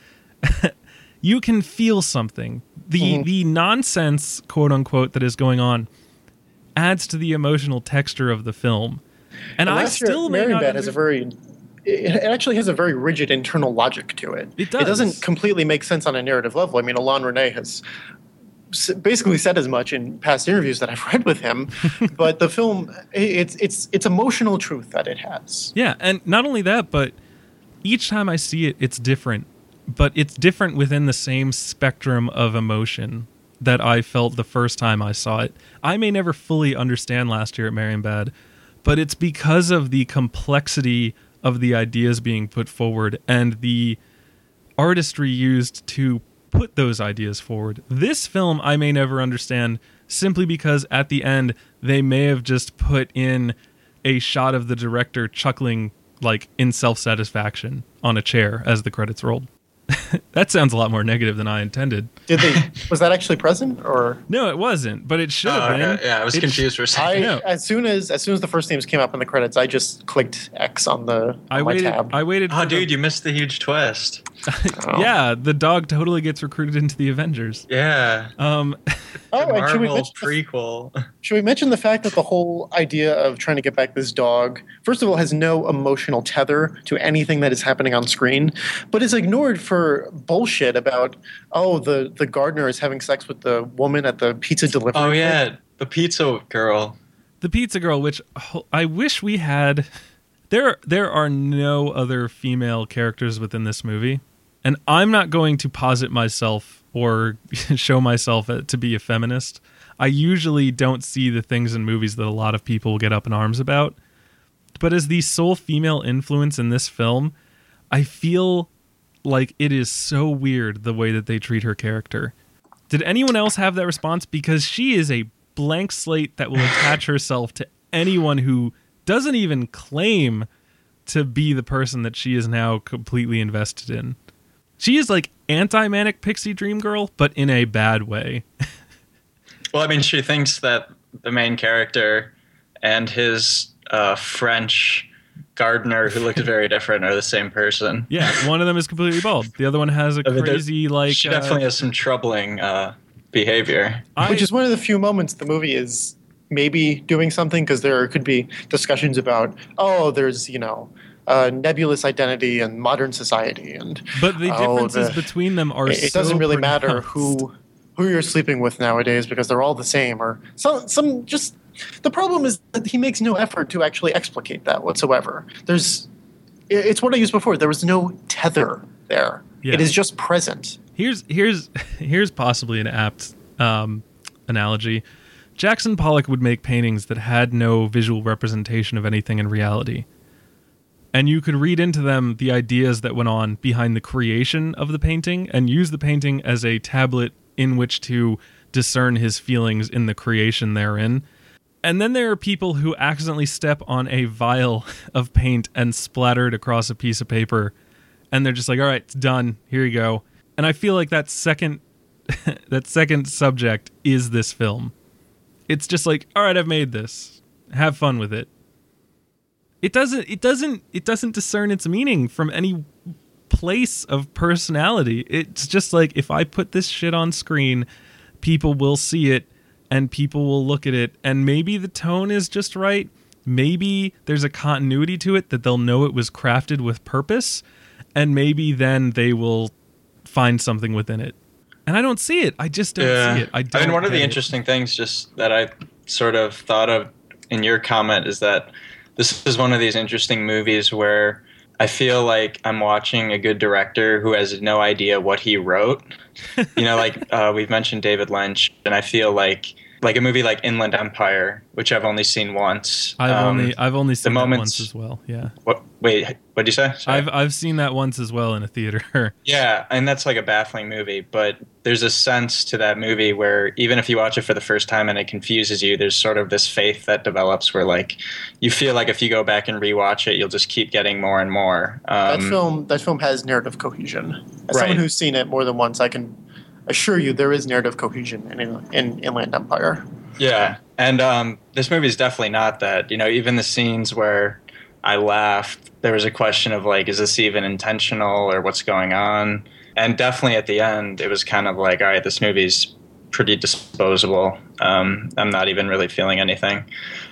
You can feel something. The nonsense, quote unquote, that is going on adds to the emotional texture of the film. And I still may not. Marienbad it actually has a very rigid internal logic to it. It does. It doesn't completely make sense on a narrative level. I mean, Alain Resnais has basically said as much in past interviews that I've read with him, but the film, it's emotional truth that it has. Yeah, and not only that, but each time I see it, it's different. But it's different within the same spectrum of emotion that I felt the first time I saw it. I may never fully understand Last Year at Marienbad, but it's because of the complexity of the ideas being put forward and the artistry used to put those ideas forward. This film I may never understand simply because at the end they may have just put in a shot of the director chuckling like in self-satisfaction on a chair as the credits rolled. That sounds a lot more negative than I intended. Was that actually present, or no? It wasn't, but it should have been. Yeah, I was confused for a second. As soon as the first names came up in the credits, I just clicked X on my tab. I waited. Oh, dude, you missed the huge twist. Yeah, the dog totally gets recruited into the Avengers. Yeah. And should we mention prequel? Should we mention the fact that the whole idea of trying to get back this dog, first of all, has no emotional tether to anything that is happening on screen, but is ignored for bullshit about, the gardener is having sex with the woman at the pizza delivery. Oh, yeah, the pizza girl. The pizza girl, which I wish we had. There are no other female characters within this movie, and I'm not going to posit myself or show myself to be a feminist. I usually don't see the things in movies that a lot of people get up in arms about. But as the sole female influence in this film, I feel like it is so weird the way that they treat her character. Did anyone else have that response? Because she is a blank slate that will attach herself to anyone who doesn't even claim to be the person that she is now completely invested in. She is like anti-manic pixie dream girl, but in a bad way. Well, I mean, she thinks that the main character and his French gardener, who looks very different, are the same person. Yeah, one of them is completely bald. The other one has a crazy, like... She definitely has some troubling behavior. Which is one of the few moments the movie is maybe doing something, because there could be discussions about, there's, nebulous identity and modern society. But the differences between them are it doesn't really matter pronounced. who you're sleeping with nowadays, because they're all the same. Or some just the problem is that he makes no effort to actually explicate that whatsoever. It's what I used before. There was no tether there. Yeah. It is just present. Here's possibly an apt analogy. Jackson Pollock would make paintings that had no visual representation of anything in reality. And you could read into them the ideas that went on behind the creation of the painting and use the painting as a tablet in which to discern his feelings in the creation therein. And then there are people who accidentally step on a vial of paint and splatter it across a piece of paper. And they're just like, all right, it's done. Here you go. And I feel like that second subject is this film. It's just like, all right, I've made this. Have fun with it. It doesn't discern its meaning from any place of personality. It's just like, if I put this shit on screen, people will see it and people will look at it, and maybe the tone is just right. Maybe there's a continuity to it that they'll know it was crafted with purpose, and maybe then they will find something within it. And I don't see it. I just don't see it. I mean, one of the interesting things just that I sort of thought of in your comment is that this is one of these interesting movies where I feel like I'm watching a good director who has no idea what he wrote. We've mentioned David Lynch, and I feel like a movie like Inland Empire, which I've only seen once. I've only seen that once as well. Yeah. Wait, what'd you say? Sorry. I've seen that once as well in a theater. Yeah, and that's like a baffling movie, but there's a sense to that movie where even if you watch it for the first time and it confuses you, there's sort of this faith that develops where like you feel like if you go back and rewatch it, you'll just keep getting more and more. That film has narrative cohesion. As someone who's seen it more than once, I can assure you there is narrative cohesion in Inland Empire. Yeah, and this movie is definitely not that. Even the scenes where I laughed, there was a question of like, is this even intentional or what's going on? And definitely at the end, it was kind of like, all right, this movie's pretty disposable. I'm not even really feeling anything.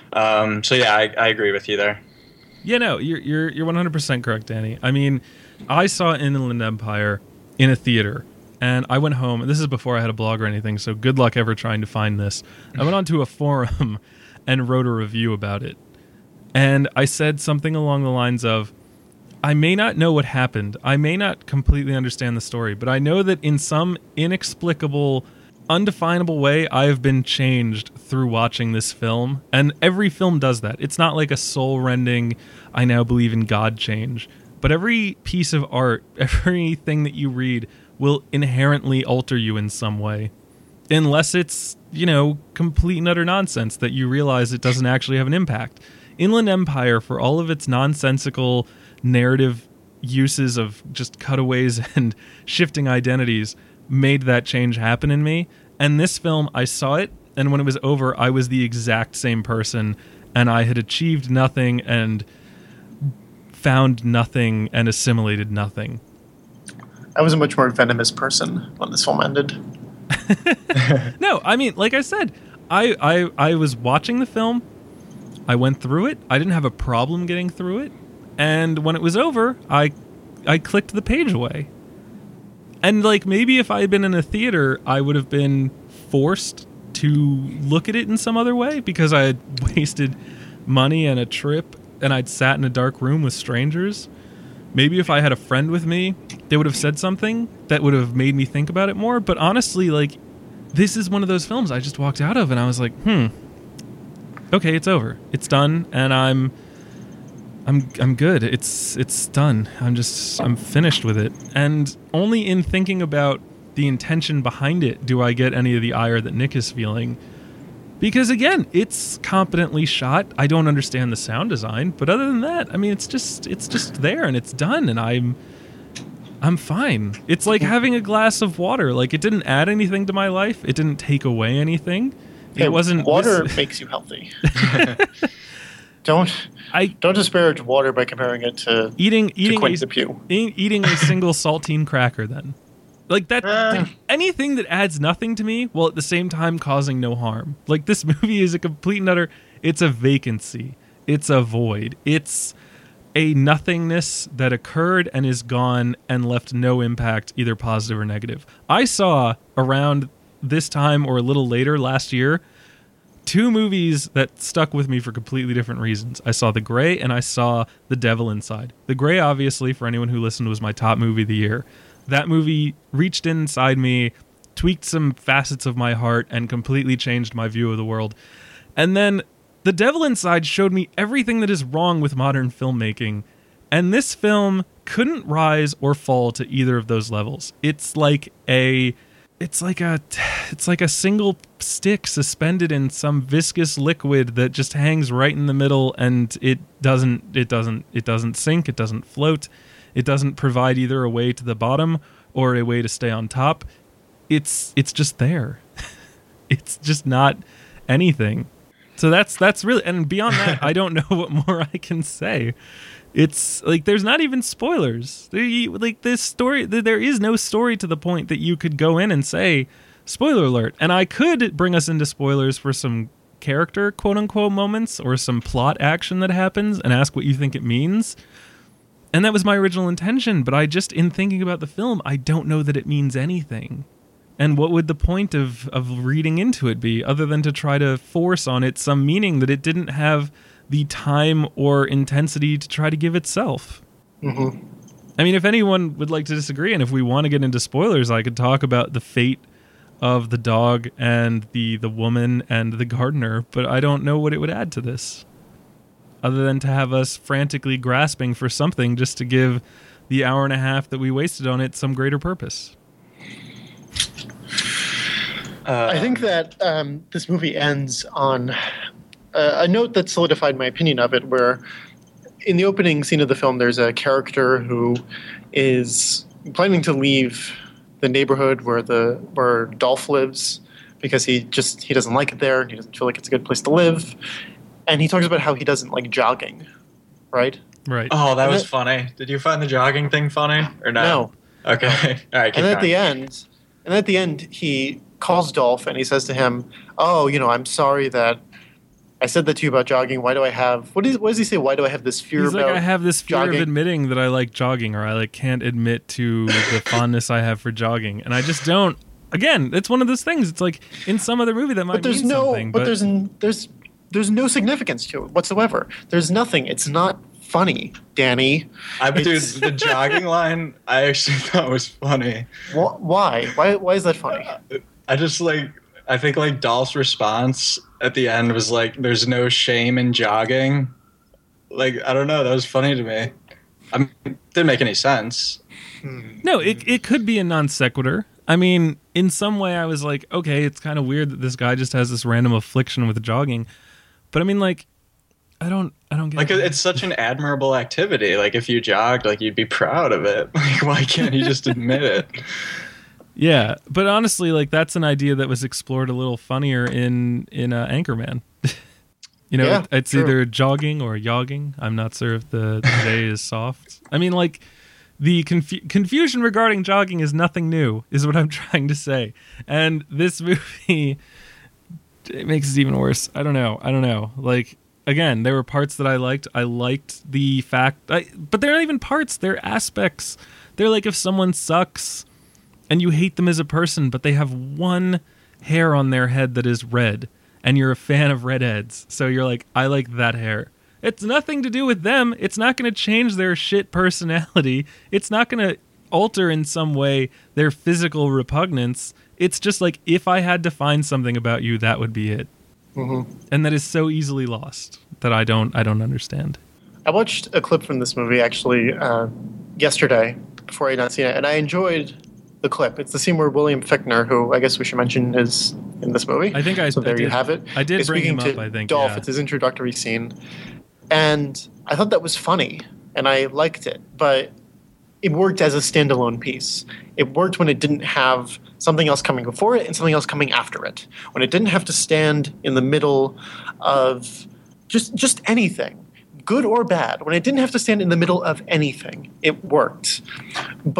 So yeah, I agree with you there. Yeah, no, you're 100% correct, Danny. I mean, I saw Inland Empire in a theater, and I went home. And this is before I had a blog or anything, so good luck ever trying to find this. I went onto a forum and wrote a review about it. And I said something along the lines of, I may not know what happened. I may not completely understand the story, but I know that in some inexplicable, undefinable way, I have been changed through watching this film. And every film does that. It's not like a soul-rending, I now believe in God change. But every piece of art, everything that you read will inherently alter you in some way. Unless it's, complete and utter nonsense that you realize it doesn't actually have an impact. Inland Empire, for all of its nonsensical narrative uses of just cutaways and shifting identities, made that change happen in me. And this film, I saw it, and when it was over, I was the exact same person, and I had achieved nothing and found nothing and assimilated nothing. I was a much more venomous person when this film ended. No, I mean, like I said, I was watching the film. I went through it. I didn't have a problem getting through it. And when it was over, I clicked the page away. And like maybe if I had been in a theater, I would have been forced to look at it in some other way because I had wasted money and a trip and I'd sat in a dark room with strangers. Maybe if I had a friend with me, they would have said something that would have made me think about it more. But honestly, like, this is one of those films I just walked out of and I was like, okay, it's over. It's done, and I'm good. It's done. I'm finished with it. And only in thinking about the intention behind it do I get any of the ire that Nick is feeling. Because again, it's competently shot. I don't understand the sound design, but other than that, I mean, it's just there and it's done, and I'm fine. It's like having a glass of water. Like, it didn't add anything to my life. It didn't take away anything. It wasn't. Water makes you healthy. Don't disparage water by comparing it to eating Quincy Pew. Eating a single saltine cracker. Then Like that, anything that adds nothing to me while at the same time causing no harm. Like this movie is a complete and utter, it's a vacancy. It's a void. It's a nothingness that occurred and is gone and left no impact, either positive or negative. I saw around this time or a little later last year, 2 movies that stuck with me for completely different reasons. I saw The Grey and I saw The Devil Inside. The Grey, obviously, for anyone who listened, was my top movie of the year. That movie reached inside me, tweaked some facets of my heart, and completely changed my view of the world. And then The Devil Inside showed me everything that is wrong with modern filmmaking, and this film couldn't rise or fall to either of those levels. It's like a single stick suspended in some viscous liquid that just hangs right in the middle, and it doesn't sink, it doesn't float, it doesn't provide either a way to the bottom or a way to stay on top. It's just there. It's just not anything. So that's really, and beyond that, I don't know what more I can say. It's like there's not even spoilers. Like this story, there is no story to the point that you could go in and say, spoiler alert. And I could bring us into spoilers for some character, quote unquote, moments or some plot action that happens and ask what you think it means. And that was my original intention. But I just, in thinking about the film, I don't know that it means anything. And what would the point of reading into it be other than to try to force on it some meaning that it didn't have the time or intensity to try to give itself? Mm-hmm. I mean, if anyone would like to disagree, and if we want to get into spoilers, I could talk about the fate of the dog and the woman and the gardener, but I don't know what it would add to this, other than to have us frantically grasping for something just to give the hour and a half that we wasted on it some greater purpose. I think that this movie ends on a note that solidified my opinion of it, where in the opening scene of the film, there's a character who is planning to leave the neighborhood where Dolph lives because he doesn't like it there. He doesn't feel like it's a good place to live. And he talks about how he doesn't like jogging, right? Right. Oh, that was funny. Did you find the jogging thing funny or no? No. Okay. All right. And at the end, he calls Dolph and he says to him, "Oh, I'm sorry that I said that to you about jogging. Why do I have what does he say? Why do I have this fear He's about like, I have this fear jogging? of admitting that I like jogging, or I can't admit to the fondness I have for jogging." And I just don't. Again, it's one of those things. It's like in some other movie that might mean something. But there's no significance to it whatsoever. There's nothing. It's not funny, Danny. Dude, the jogging line I actually thought was funny. Why? Why is that funny? I think Dolph's response at the end was like, "There's no shame in jogging." Like, I don't know. That was funny to me. I mean, it didn't make any sense. No, it could be a non sequitur. I mean, in some way I was like, okay, it's kind of weird that this guy just has this random affliction with jogging. But I mean, like, I don't get it. It's such an admirable activity. Like, if you jogged, you'd be proud of it. Like, why can't you just admit it? Yeah, but honestly, that's an idea that was explored a little funnier in Anchorman. It's true. either jogging or yogging. I'm not sure if the J is soft. I mean, the confusion regarding jogging is nothing new, is what I'm trying to say. And this movie, it makes it even worse. I don't know. Again, there were parts that I liked. I liked the fact, but they're not even parts. They're aspects. They're like if someone sucks and you hate them as a person, but they have one hair on their head that is red, and you're a fan of redheads. So you're like, I like that hair. It's nothing to do with them. It's not going to change their shit personality. It's not going to alter in some way their physical repugnance. It's just like, if I had to find something about you, that would be it. Mm-hmm. And that is so easily lost that I don't understand. I watched a clip from this movie actually yesterday before I had not seen it, and I enjoyed the clip. It's the scene where William Fichtner, who I guess we should mention is in this movie. I think you have it. I did bring him up, to I think. Dolph, yeah. It's his introductory scene. And I thought that was funny, and I liked it, but it worked as a standalone piece. It worked when it didn't have something else coming before it and something else coming after it. When it didn't have to stand in the middle of just anything, good or bad. When it didn't have to stand in the middle of anything, it worked. But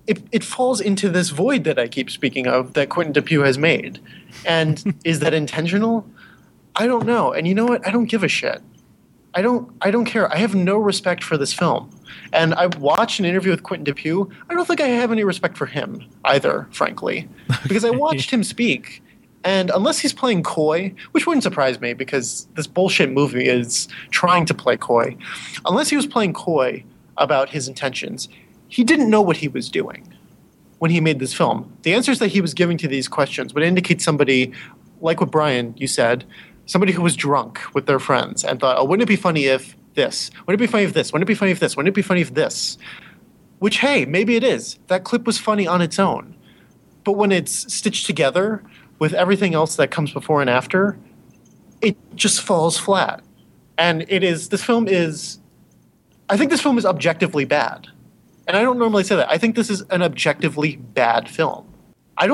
it falls into this void that I keep speaking of that Quentin Dupieux has made. And is that intentional? I don't know. And you know what? I don't give a shit. I don't care. I have no respect for this film. And I watched an interview with Quentin Dupieux. I don't think I have any respect for him either, frankly, because I watched him speak. And unless he's playing coy, which wouldn't surprise me because this bullshit movie is trying to play coy, unless he was playing coy about his intentions, he didn't know what he was doing when he made this film. The answers that he was giving to these questions would indicate somebody, like what Brian, you said, somebody who was drunk with their friends and thought, oh, wouldn't it be funny if this? Wouldn't it be funny if this? Wouldn't it be funny if this? Wouldn't it be funny if this? Which, hey, maybe it is. That clip was funny on its own. But when it's stitched together with everything else that comes before and after, it just falls flat. And I think this film is objectively bad. And I don't normally say that. I think this is an objectively bad film. I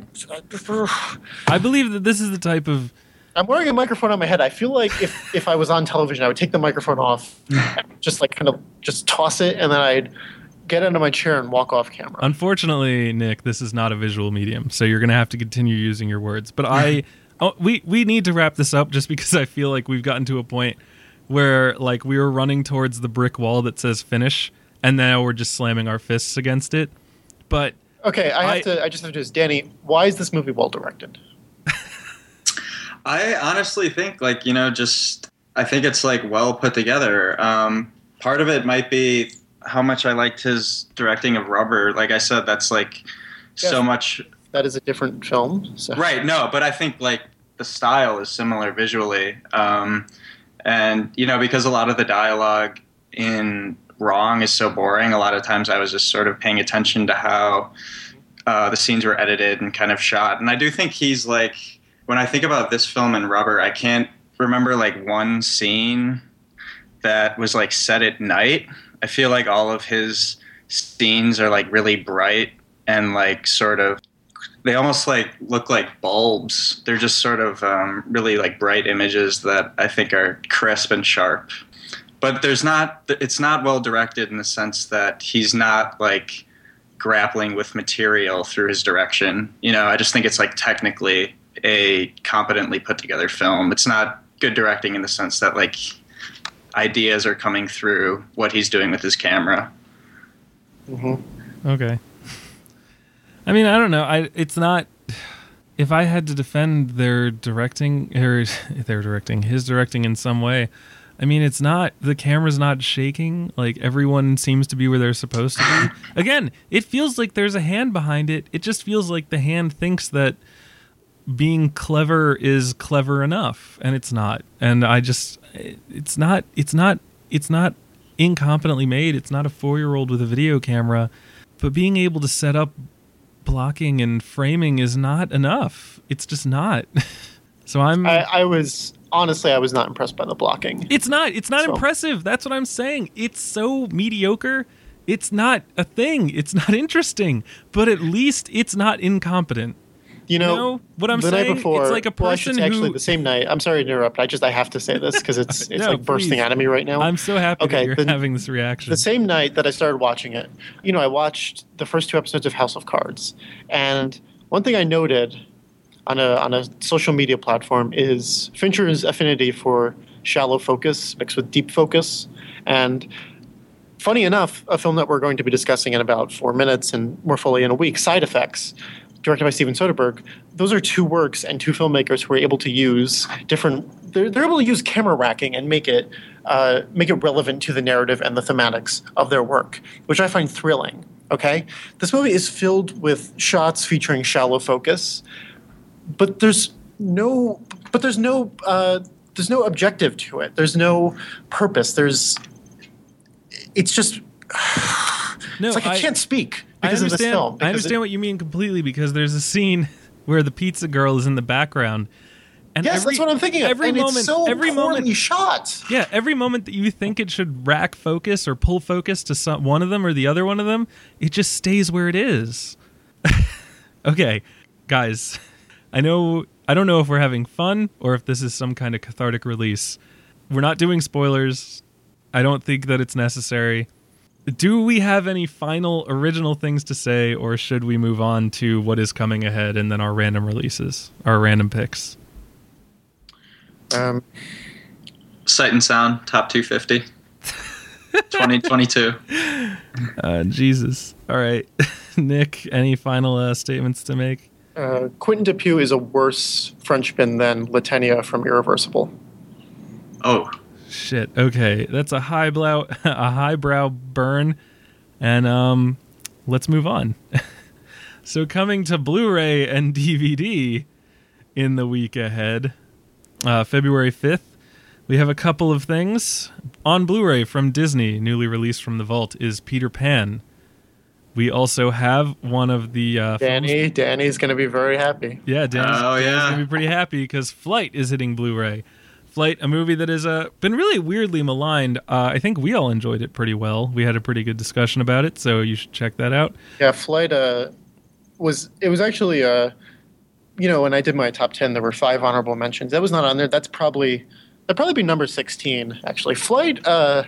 believe that this is the type of... I'm wearing a microphone on my head. I feel like if I was on television, I would take the microphone off, just like kind of just toss it, and then I'd get into my chair and walk off camera. Unfortunately, Nick, this is not a visual medium, so you're going to have to continue using your words. But we need to wrap this up just because I feel like we've gotten to a point where like we were running towards the brick wall that says finish, and now we're just slamming our fists against it. But okay, I just have to do this. Danny, why is this movie well directed? I honestly think I think it's like well put together. Part of it might be how much I liked his directing of Rubber. Like I said, that's like so much. That is a different film. So. Right. No, but I think like the style is similar visually. And, because a lot of the dialogue in Wrong is so boring, a lot of times I was just sort of paying attention to how the scenes were edited and kind of shot. And I do think he's like, when I think about this film and Rubber, I can't remember like one scene that was like set at night. I feel like all of his scenes are like really bright and like sort of, they almost like look like bulbs. They're just sort of really like bright images that I think are crisp and sharp. But it's not well directed in the sense that he's not like grappling with material through his direction. I just think it's like technically a competently put together film. It's not good directing in the sense that like ideas are coming through what he's doing with his camera. Mm-hmm. Okay. I mean, I don't know. It's not. If I had to defend his directing in some way, I mean, it's not. The camera's not shaking. Like everyone seems to be where they're supposed to be. Again, it feels like there's a hand behind it. It just feels like the hand thinks that being clever is clever enough, and it's not. And it's not incompetently made. It's not a 4-year-old with a video camera, but being able to set up blocking and framing is not enough. It's just not. So I was not impressed by the blocking. It's not impressive. That's what I'm saying. It's so mediocre. It's not a thing. It's not interesting, but at least it's not incompetent. You know what I'm saying? The night before, it's like a person actually the same night. I'm sorry to interrupt. I have to say this because it's no, like bursting please. out of me right now. I'm so happy that you're having this reaction. The same night that I started watching it, I watched the first 2 episodes of House of Cards, and one thing I noted on a social media platform is Fincher's affinity for shallow focus mixed with deep focus, and funny enough, a film that we're going to be discussing in about 4 minutes and more fully in a week, Side Effects, directed by Steven Soderbergh. Those are 2 works and 2 filmmakers who are able to use different. They're able to use camera racking and make it relevant to the narrative and the thematics of their work, which I find thrilling. Okay, this movie is filled with shots featuring shallow focus, but there's no objective to it. There's no purpose. It's just. No, it's like I can't speak because of this film. I understand what you mean completely, because there's a scene where the pizza girl is in the background. And yes, that's what I'm thinking of. It's so poorly shot. Yeah, every moment that you think it should rack focus or pull focus to one of them or the other one of them, it just stays where it is. Okay, guys, I don't know if we're having fun or if this is some kind of cathartic release. We're not doing spoilers. I don't think that it's necessary. do we have any final original things to say, or should we move on to what is coming ahead and then our random releases, our random picks? Sight and Sound, top 250. 2022. Jesus. All right. Nick, any final statements to make? Quentin Dupieux is a worse Frenchman than Latenia from Irreversible. Oh. Shit. Okay. That's a highbrow burn. And let's move on. So coming to Blu-ray and DVD in the week ahead, February 5th, we have a couple of things. On Blu-ray from Disney, newly released from the vault, is Peter Pan. We also have one of the... Danny's going to be very happy. Yeah, Danny's going to be pretty happy because Flight is hitting Blu-ray. Flight, a movie that has been really weirdly maligned. I think we all enjoyed it pretty well. We had a pretty good discussion about it, so you should check that out. Yeah, Flight was actually... when I did my top 10, there were 5 honorable mentions. That was not on there. That'd probably be number 16, actually. Flight,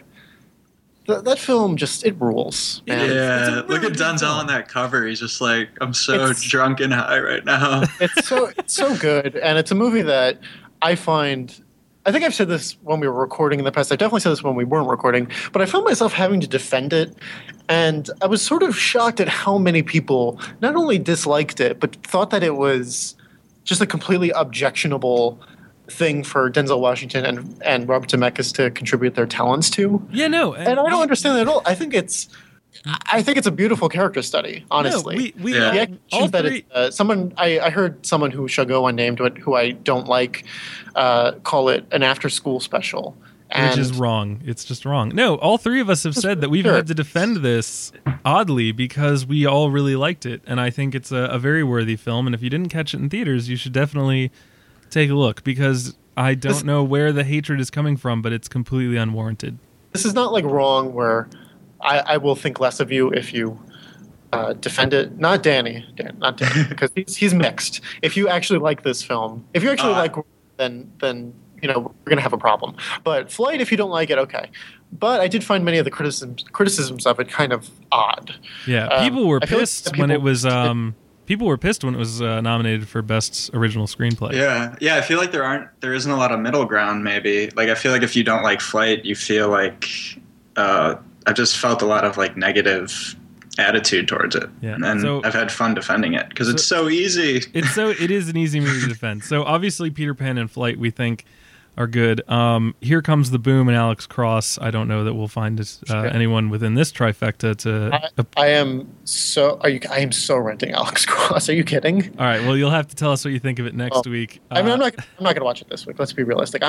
that film just, it rules. Man. Yeah, look at Denzel on that cover. He's just like, I'm so drunk and high right now. It's so good, and it's a movie that I find... I think I've said this when we were recording in the past. I definitely said this when we weren't recording, but I found myself having to defend it, and I was sort of shocked at how many people not only disliked it, but thought that it was just a completely objectionable thing for Denzel Washington and Robert Zemeckis to contribute their talents to. Yeah, no. And I don't understand that at all. I think it's a beautiful character study, honestly. No, all three. I heard someone who shall go unnamed, who I don't like, call it an after-school special. Which is wrong. It's just wrong. No, all three of us have said that we've had to defend this, oddly, because we all really liked it. And I think it's a very worthy film. And if you didn't catch it in theaters, you should definitely take a look, because I don't know where the hatred is coming from, but it's completely unwarranted. This is not like wrong where I will think less of you if you defend it. Not Danny, because he's mixed. If you actually like this film, if you actually like, then we're going to have a problem. But Flight, if you don't like it, okay. But I did find many of the criticisms of it kind of odd. Yeah, people were pissed when it was. People were pissed when it was nominated for Best Original Screenplay. Yeah. I feel like there isn't a lot of middle ground. Maybe I feel like if you don't like Flight, you feel like I've just felt a lot of negative attitude towards it. Yeah. And I've had fun defending it because it's so easy. It is an easy movie to defend. So obviously Peter Pan and Flight we think are good. Here Comes the Boom and Alex Cross. I don't know that we'll find anyone within this trifecta to. I am so renting Alex Cross. Are you kidding? All right. Well, you'll have to tell us what you think of it next week. I'm not going to watch it this week. Let's be realistic. I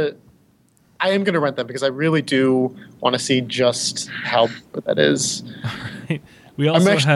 am going to rent them because I really do want to see just how good that is. All right. We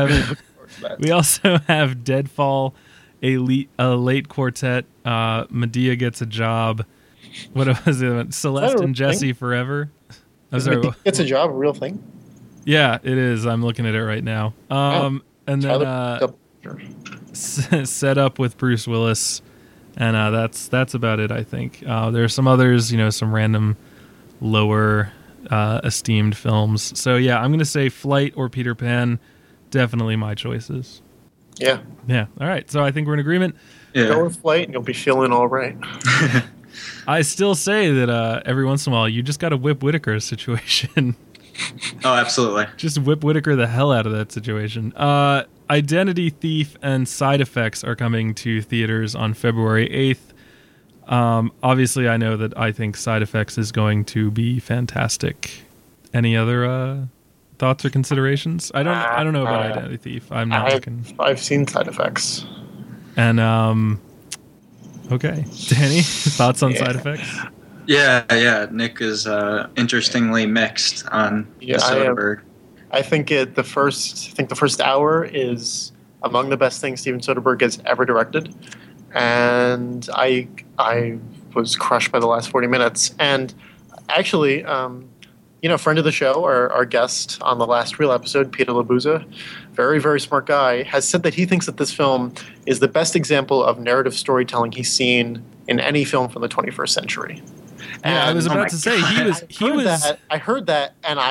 also have Deadfall, a late quartet. Medea Gets a Job. What was it? Celeste and Jesse Forever. Medea Gets a Job, a real thing? Yeah, it is. I'm looking at it right now. And then Set Up with Bruce Willis. And that's about it, I think. There's some others, some random lower esteemed films. So yeah, I'm going to say Flight or Peter Pan. Definitely my choices. Yeah. Yeah. All right. So I think we're in agreement. Yeah. Go with Flight and you'll be feeling all right. I still say that every once in a while you just got to whip Whitaker situation. Oh, absolutely. Just whip Whitaker the hell out of that situation. Identity Thief and Side Effects are coming to theaters on February 8th. Obviously, I know that I think Side Effects is going to be fantastic. Any other thoughts or considerations? I don't know about Identity Thief. I'm not looking. I've seen Side Effects. And okay, Danny, thoughts on Side Effects? Yeah. Nick is interestingly mixed on Soderbergh. I think the first hour is among the best things Steven Soderbergh has ever directed, and I was crushed by the last 40 minutes. And actually, friend of the show, our guest on the last real episode, Peter Labuza, very, very smart guy, has said that he thinks that this film is the best example of narrative storytelling he's seen in any film from the 21st century. Yeah, I was about to say I heard that, and I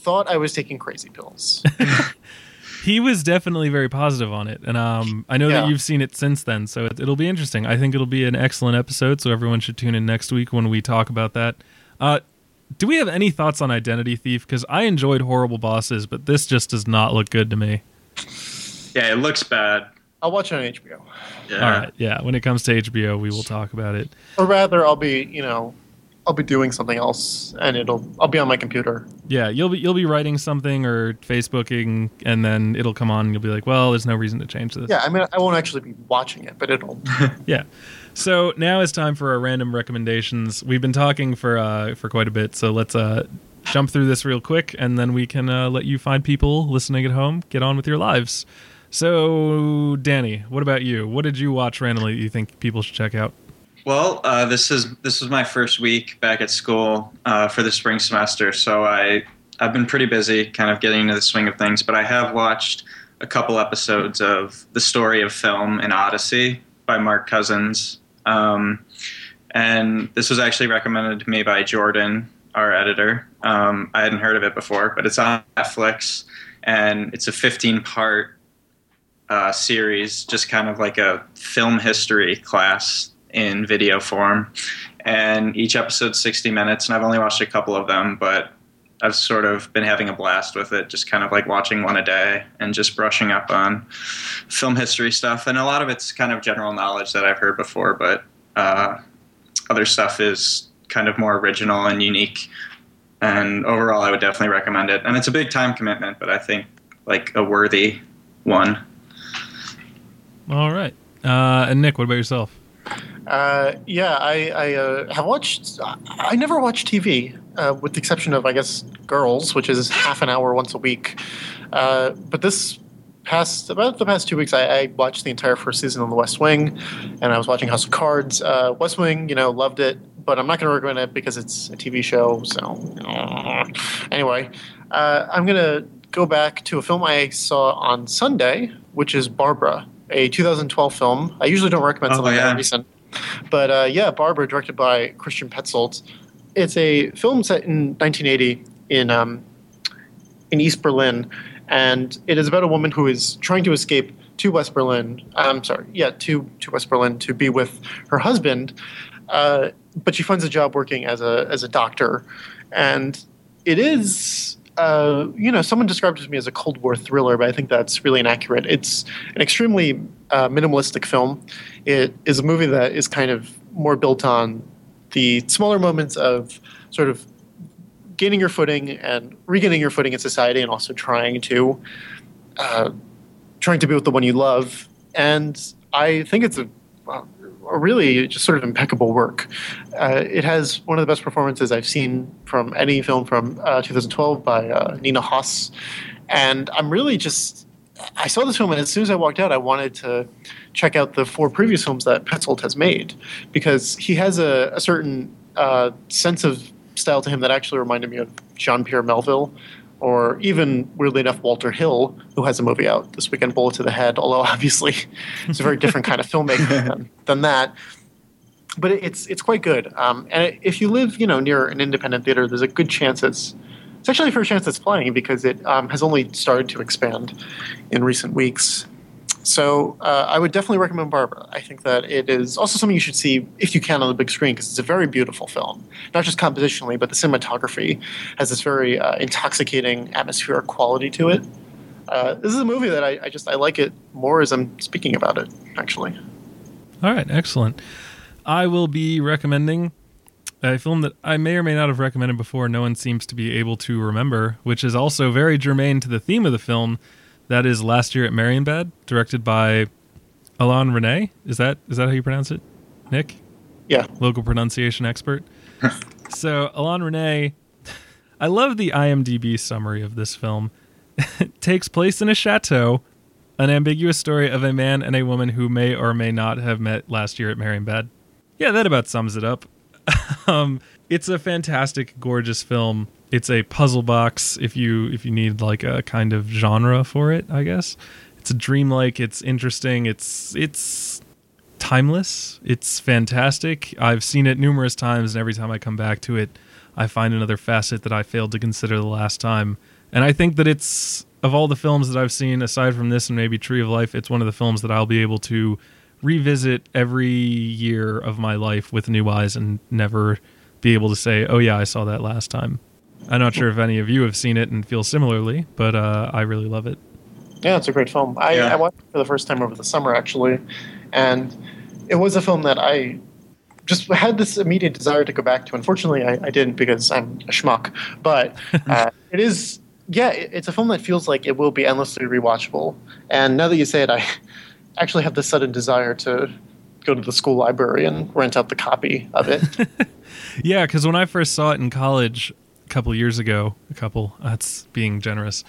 thought I was taking crazy pills. He was definitely very positive on it, and I know that you've seen it since then, so it'll be interesting. I think it'll be an excellent episode, so everyone should tune in next week when we talk about that. Do we have any thoughts on Identity Thief? Because I enjoyed Horrible Bosses, but this just does not look good to me. Yeah, it looks bad. I'll watch it on HBO. Yeah. All right, yeah. When it comes to HBO, we will talk about it. Or rather, I'll be doing something else, and I'll be on my computer. Yeah, you'll be writing something or Facebooking, and then it'll come on, and you'll be like, well, there's no reason to change this. Yeah, I mean, I won't actually be watching it, but it'll. Yeah. So now it's time for our random recommendations. We've been talking for quite a bit, so let's jump through this real quick, and then we can let you find people listening at home get on with your lives. So, Danny, what about you? What did you watch randomly that you think people should check out? Well, this was my first week back at school for the spring semester, so I've been pretty busy kind of getting into the swing of things, but I have watched a couple episodes of The Story of Film in Odyssey by Mark Cousins. And this was actually recommended to me by Jordan, our editor. I hadn't heard of it before, but it's on Netflix, and it's a 15-part series, just kind of like a film history class in video form. And each episode's 60 minutes, and I've only watched a couple of them, but I've sort of been having a blast with it, just kind of like watching one a day and just brushing up on film history stuff. And a lot of it's kind of general knowledge that I've heard before, but other stuff is kind of more original and unique. And overall, I would definitely recommend it. And it's a big time commitment, but I think like a worthy one. All right. And Nick, what about yourself? I have watched. I never watch TV, with the exception of, I guess, Girls, which is half an hour once a week. But about the past 2 weeks, I watched the entire first season of The West Wing, and I was watching House of Cards. West Wing, loved it, but I'm not going to recommend it because it's a TV show. So anyway, I'm going to go back to a film I saw on Sunday, which is Barbara, a 2012 film. I usually don't recommend something that recent. But Barbara, directed by Christian Petzold. It's a film set in 1980 in East Berlin, and it is about a woman who is trying to escape to West Berlin. To West Berlin to be with her husband, but she finds a job working as a doctor, and it is. Someone described it to me as a Cold War thriller, but I think that's really inaccurate. It's an extremely minimalistic film. It is a movie that is kind of more built on the smaller moments of sort of gaining your footing and regaining your footing in society, and also trying to be with the one you love. And I think it's a really just sort of impeccable work. It has one of the best performances I've seen from any film from 2012 by Nina Hoss. And I'm really I saw this film, and as soon as I walked out, I wanted to check out the 4 previous films that Petzold has made, because he has a certain sense of style to him that actually reminded me of Jean-Pierre Melville, or even, weirdly enough, Walter Hill, who has a movie out this weekend, Bullet to the Head, although obviously it's a very different kind of filmmaking than that. But it's quite good. And if you live, near an independent theater, there's a good chance it's actually a fair chance it's playing, because it has only started to expand in recent weeks. So I would definitely recommend Barbara. I think that it is also something you should see if you can on the big screen, because it's a very beautiful film. Not just compositionally, but the cinematography has this very intoxicating atmospheric quality to it. This is a movie that I like it more as I'm speaking about it, actually. All right, excellent. I will be recommending a film that I may or may not have recommended before. No one seems to be able to remember, which is also very germane to the theme of the film. That is Last Year at Marienbad, directed by Alain Resnais. Is that how you pronounce it, Nick? Yeah. Local pronunciation expert. So Alain Resnais, I love the IMDb summary of this film. It takes place in a chateau, an ambiguous story of a man and a woman who may or may not have met last year at Marienbad. Yeah, that about sums it up. It's a fantastic, gorgeous film. It's a puzzle box if you need like a kind of genre for it, I guess. It's dreamlike, it's interesting, it's timeless, it's fantastic. I've seen it numerous times, and every time I come back to it, I find another facet that I failed to consider the last time. And I think that it's, of all the films that I've seen, aside from this and maybe Tree of Life, it's one of the films that I'll be able to revisit every year of my life with new eyes and never be able to say, oh yeah, I saw that last time. I'm not sure if any of you have seen it and feel similarly, but I really love it. Yeah, it's a great film. I watched it for the first time over the summer, actually, and it was a film that I just had this immediate desire to go back to. Unfortunately, I didn't because I'm a schmuck, but it is... Yeah, it's a film that feels like it will be endlessly rewatchable. And now that you say it, I actually have this sudden desire to go to the school library and rent out the copy of it. Yeah, because when I first saw it in college a couple years ago, that's being generous,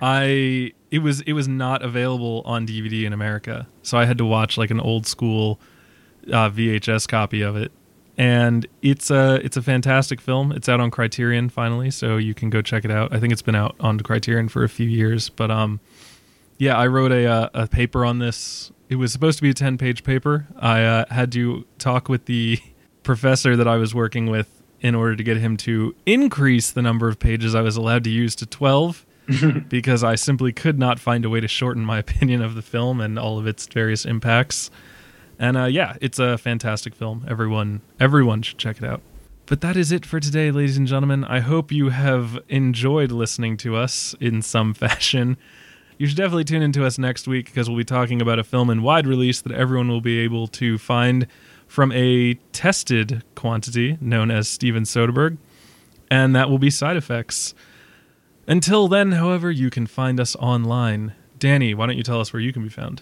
it was not available on DVD in America. So I had to watch like an old school VHS copy of it. And it's a fantastic film. It's out on Criterion finally, so you can go check it out. I think it's been out on Criterion for a few years, but yeah, I wrote a paper on this. It was supposed to be a 10-page paper. I had to talk with the professor that I was working with in order to get him to increase the number of pages I was allowed to use to 12, because I simply could not find a way to shorten my opinion of the film and all of its various impacts. And yeah, it's a fantastic film. Everyone should check it out. But that is it for today, ladies and gentlemen. I hope you have enjoyed listening to us in some fashion. You should definitely tune into us next week, because we'll be talking about a film in wide release that everyone will be able to find from a tested quantity known as Steven Soderbergh, and that will be Side Effects. Until then, however, you can find us online. Danny, why don't you tell us where you can be found?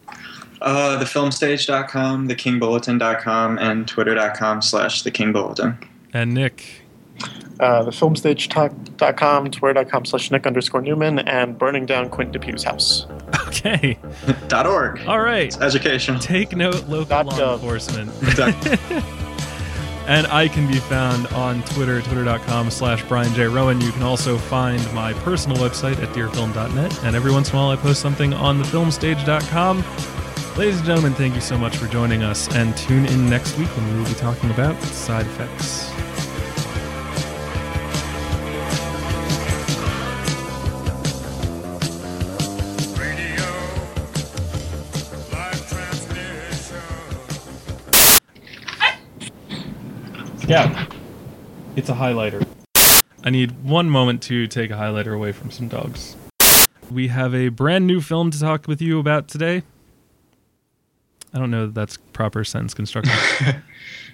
Thefilmstage.com, thekingbulletin.com, and twitter.com/thekingbulletin. And Nick? Thefilmstage.com, twitter.com/Nick_Newman, and burning down Quentin Dupuy's house. Okay. .org. All right. It's educational. Take note, local law enforcement. Exactly. And I can be found on Twitter, twitter.com/Brian J. Rowan. You can also find my personal website at dearfilm.net, and every once in a while I post something on thefilmstage.com. Ladies and gentlemen, thank you so much for joining us, and tune in next week when we will be talking about Side Effects. Yeah, it's a highlighter. I need one moment to take a highlighter away from some dogs. We have a brand new film to talk with you about today. I don't know that that's proper sentence construction.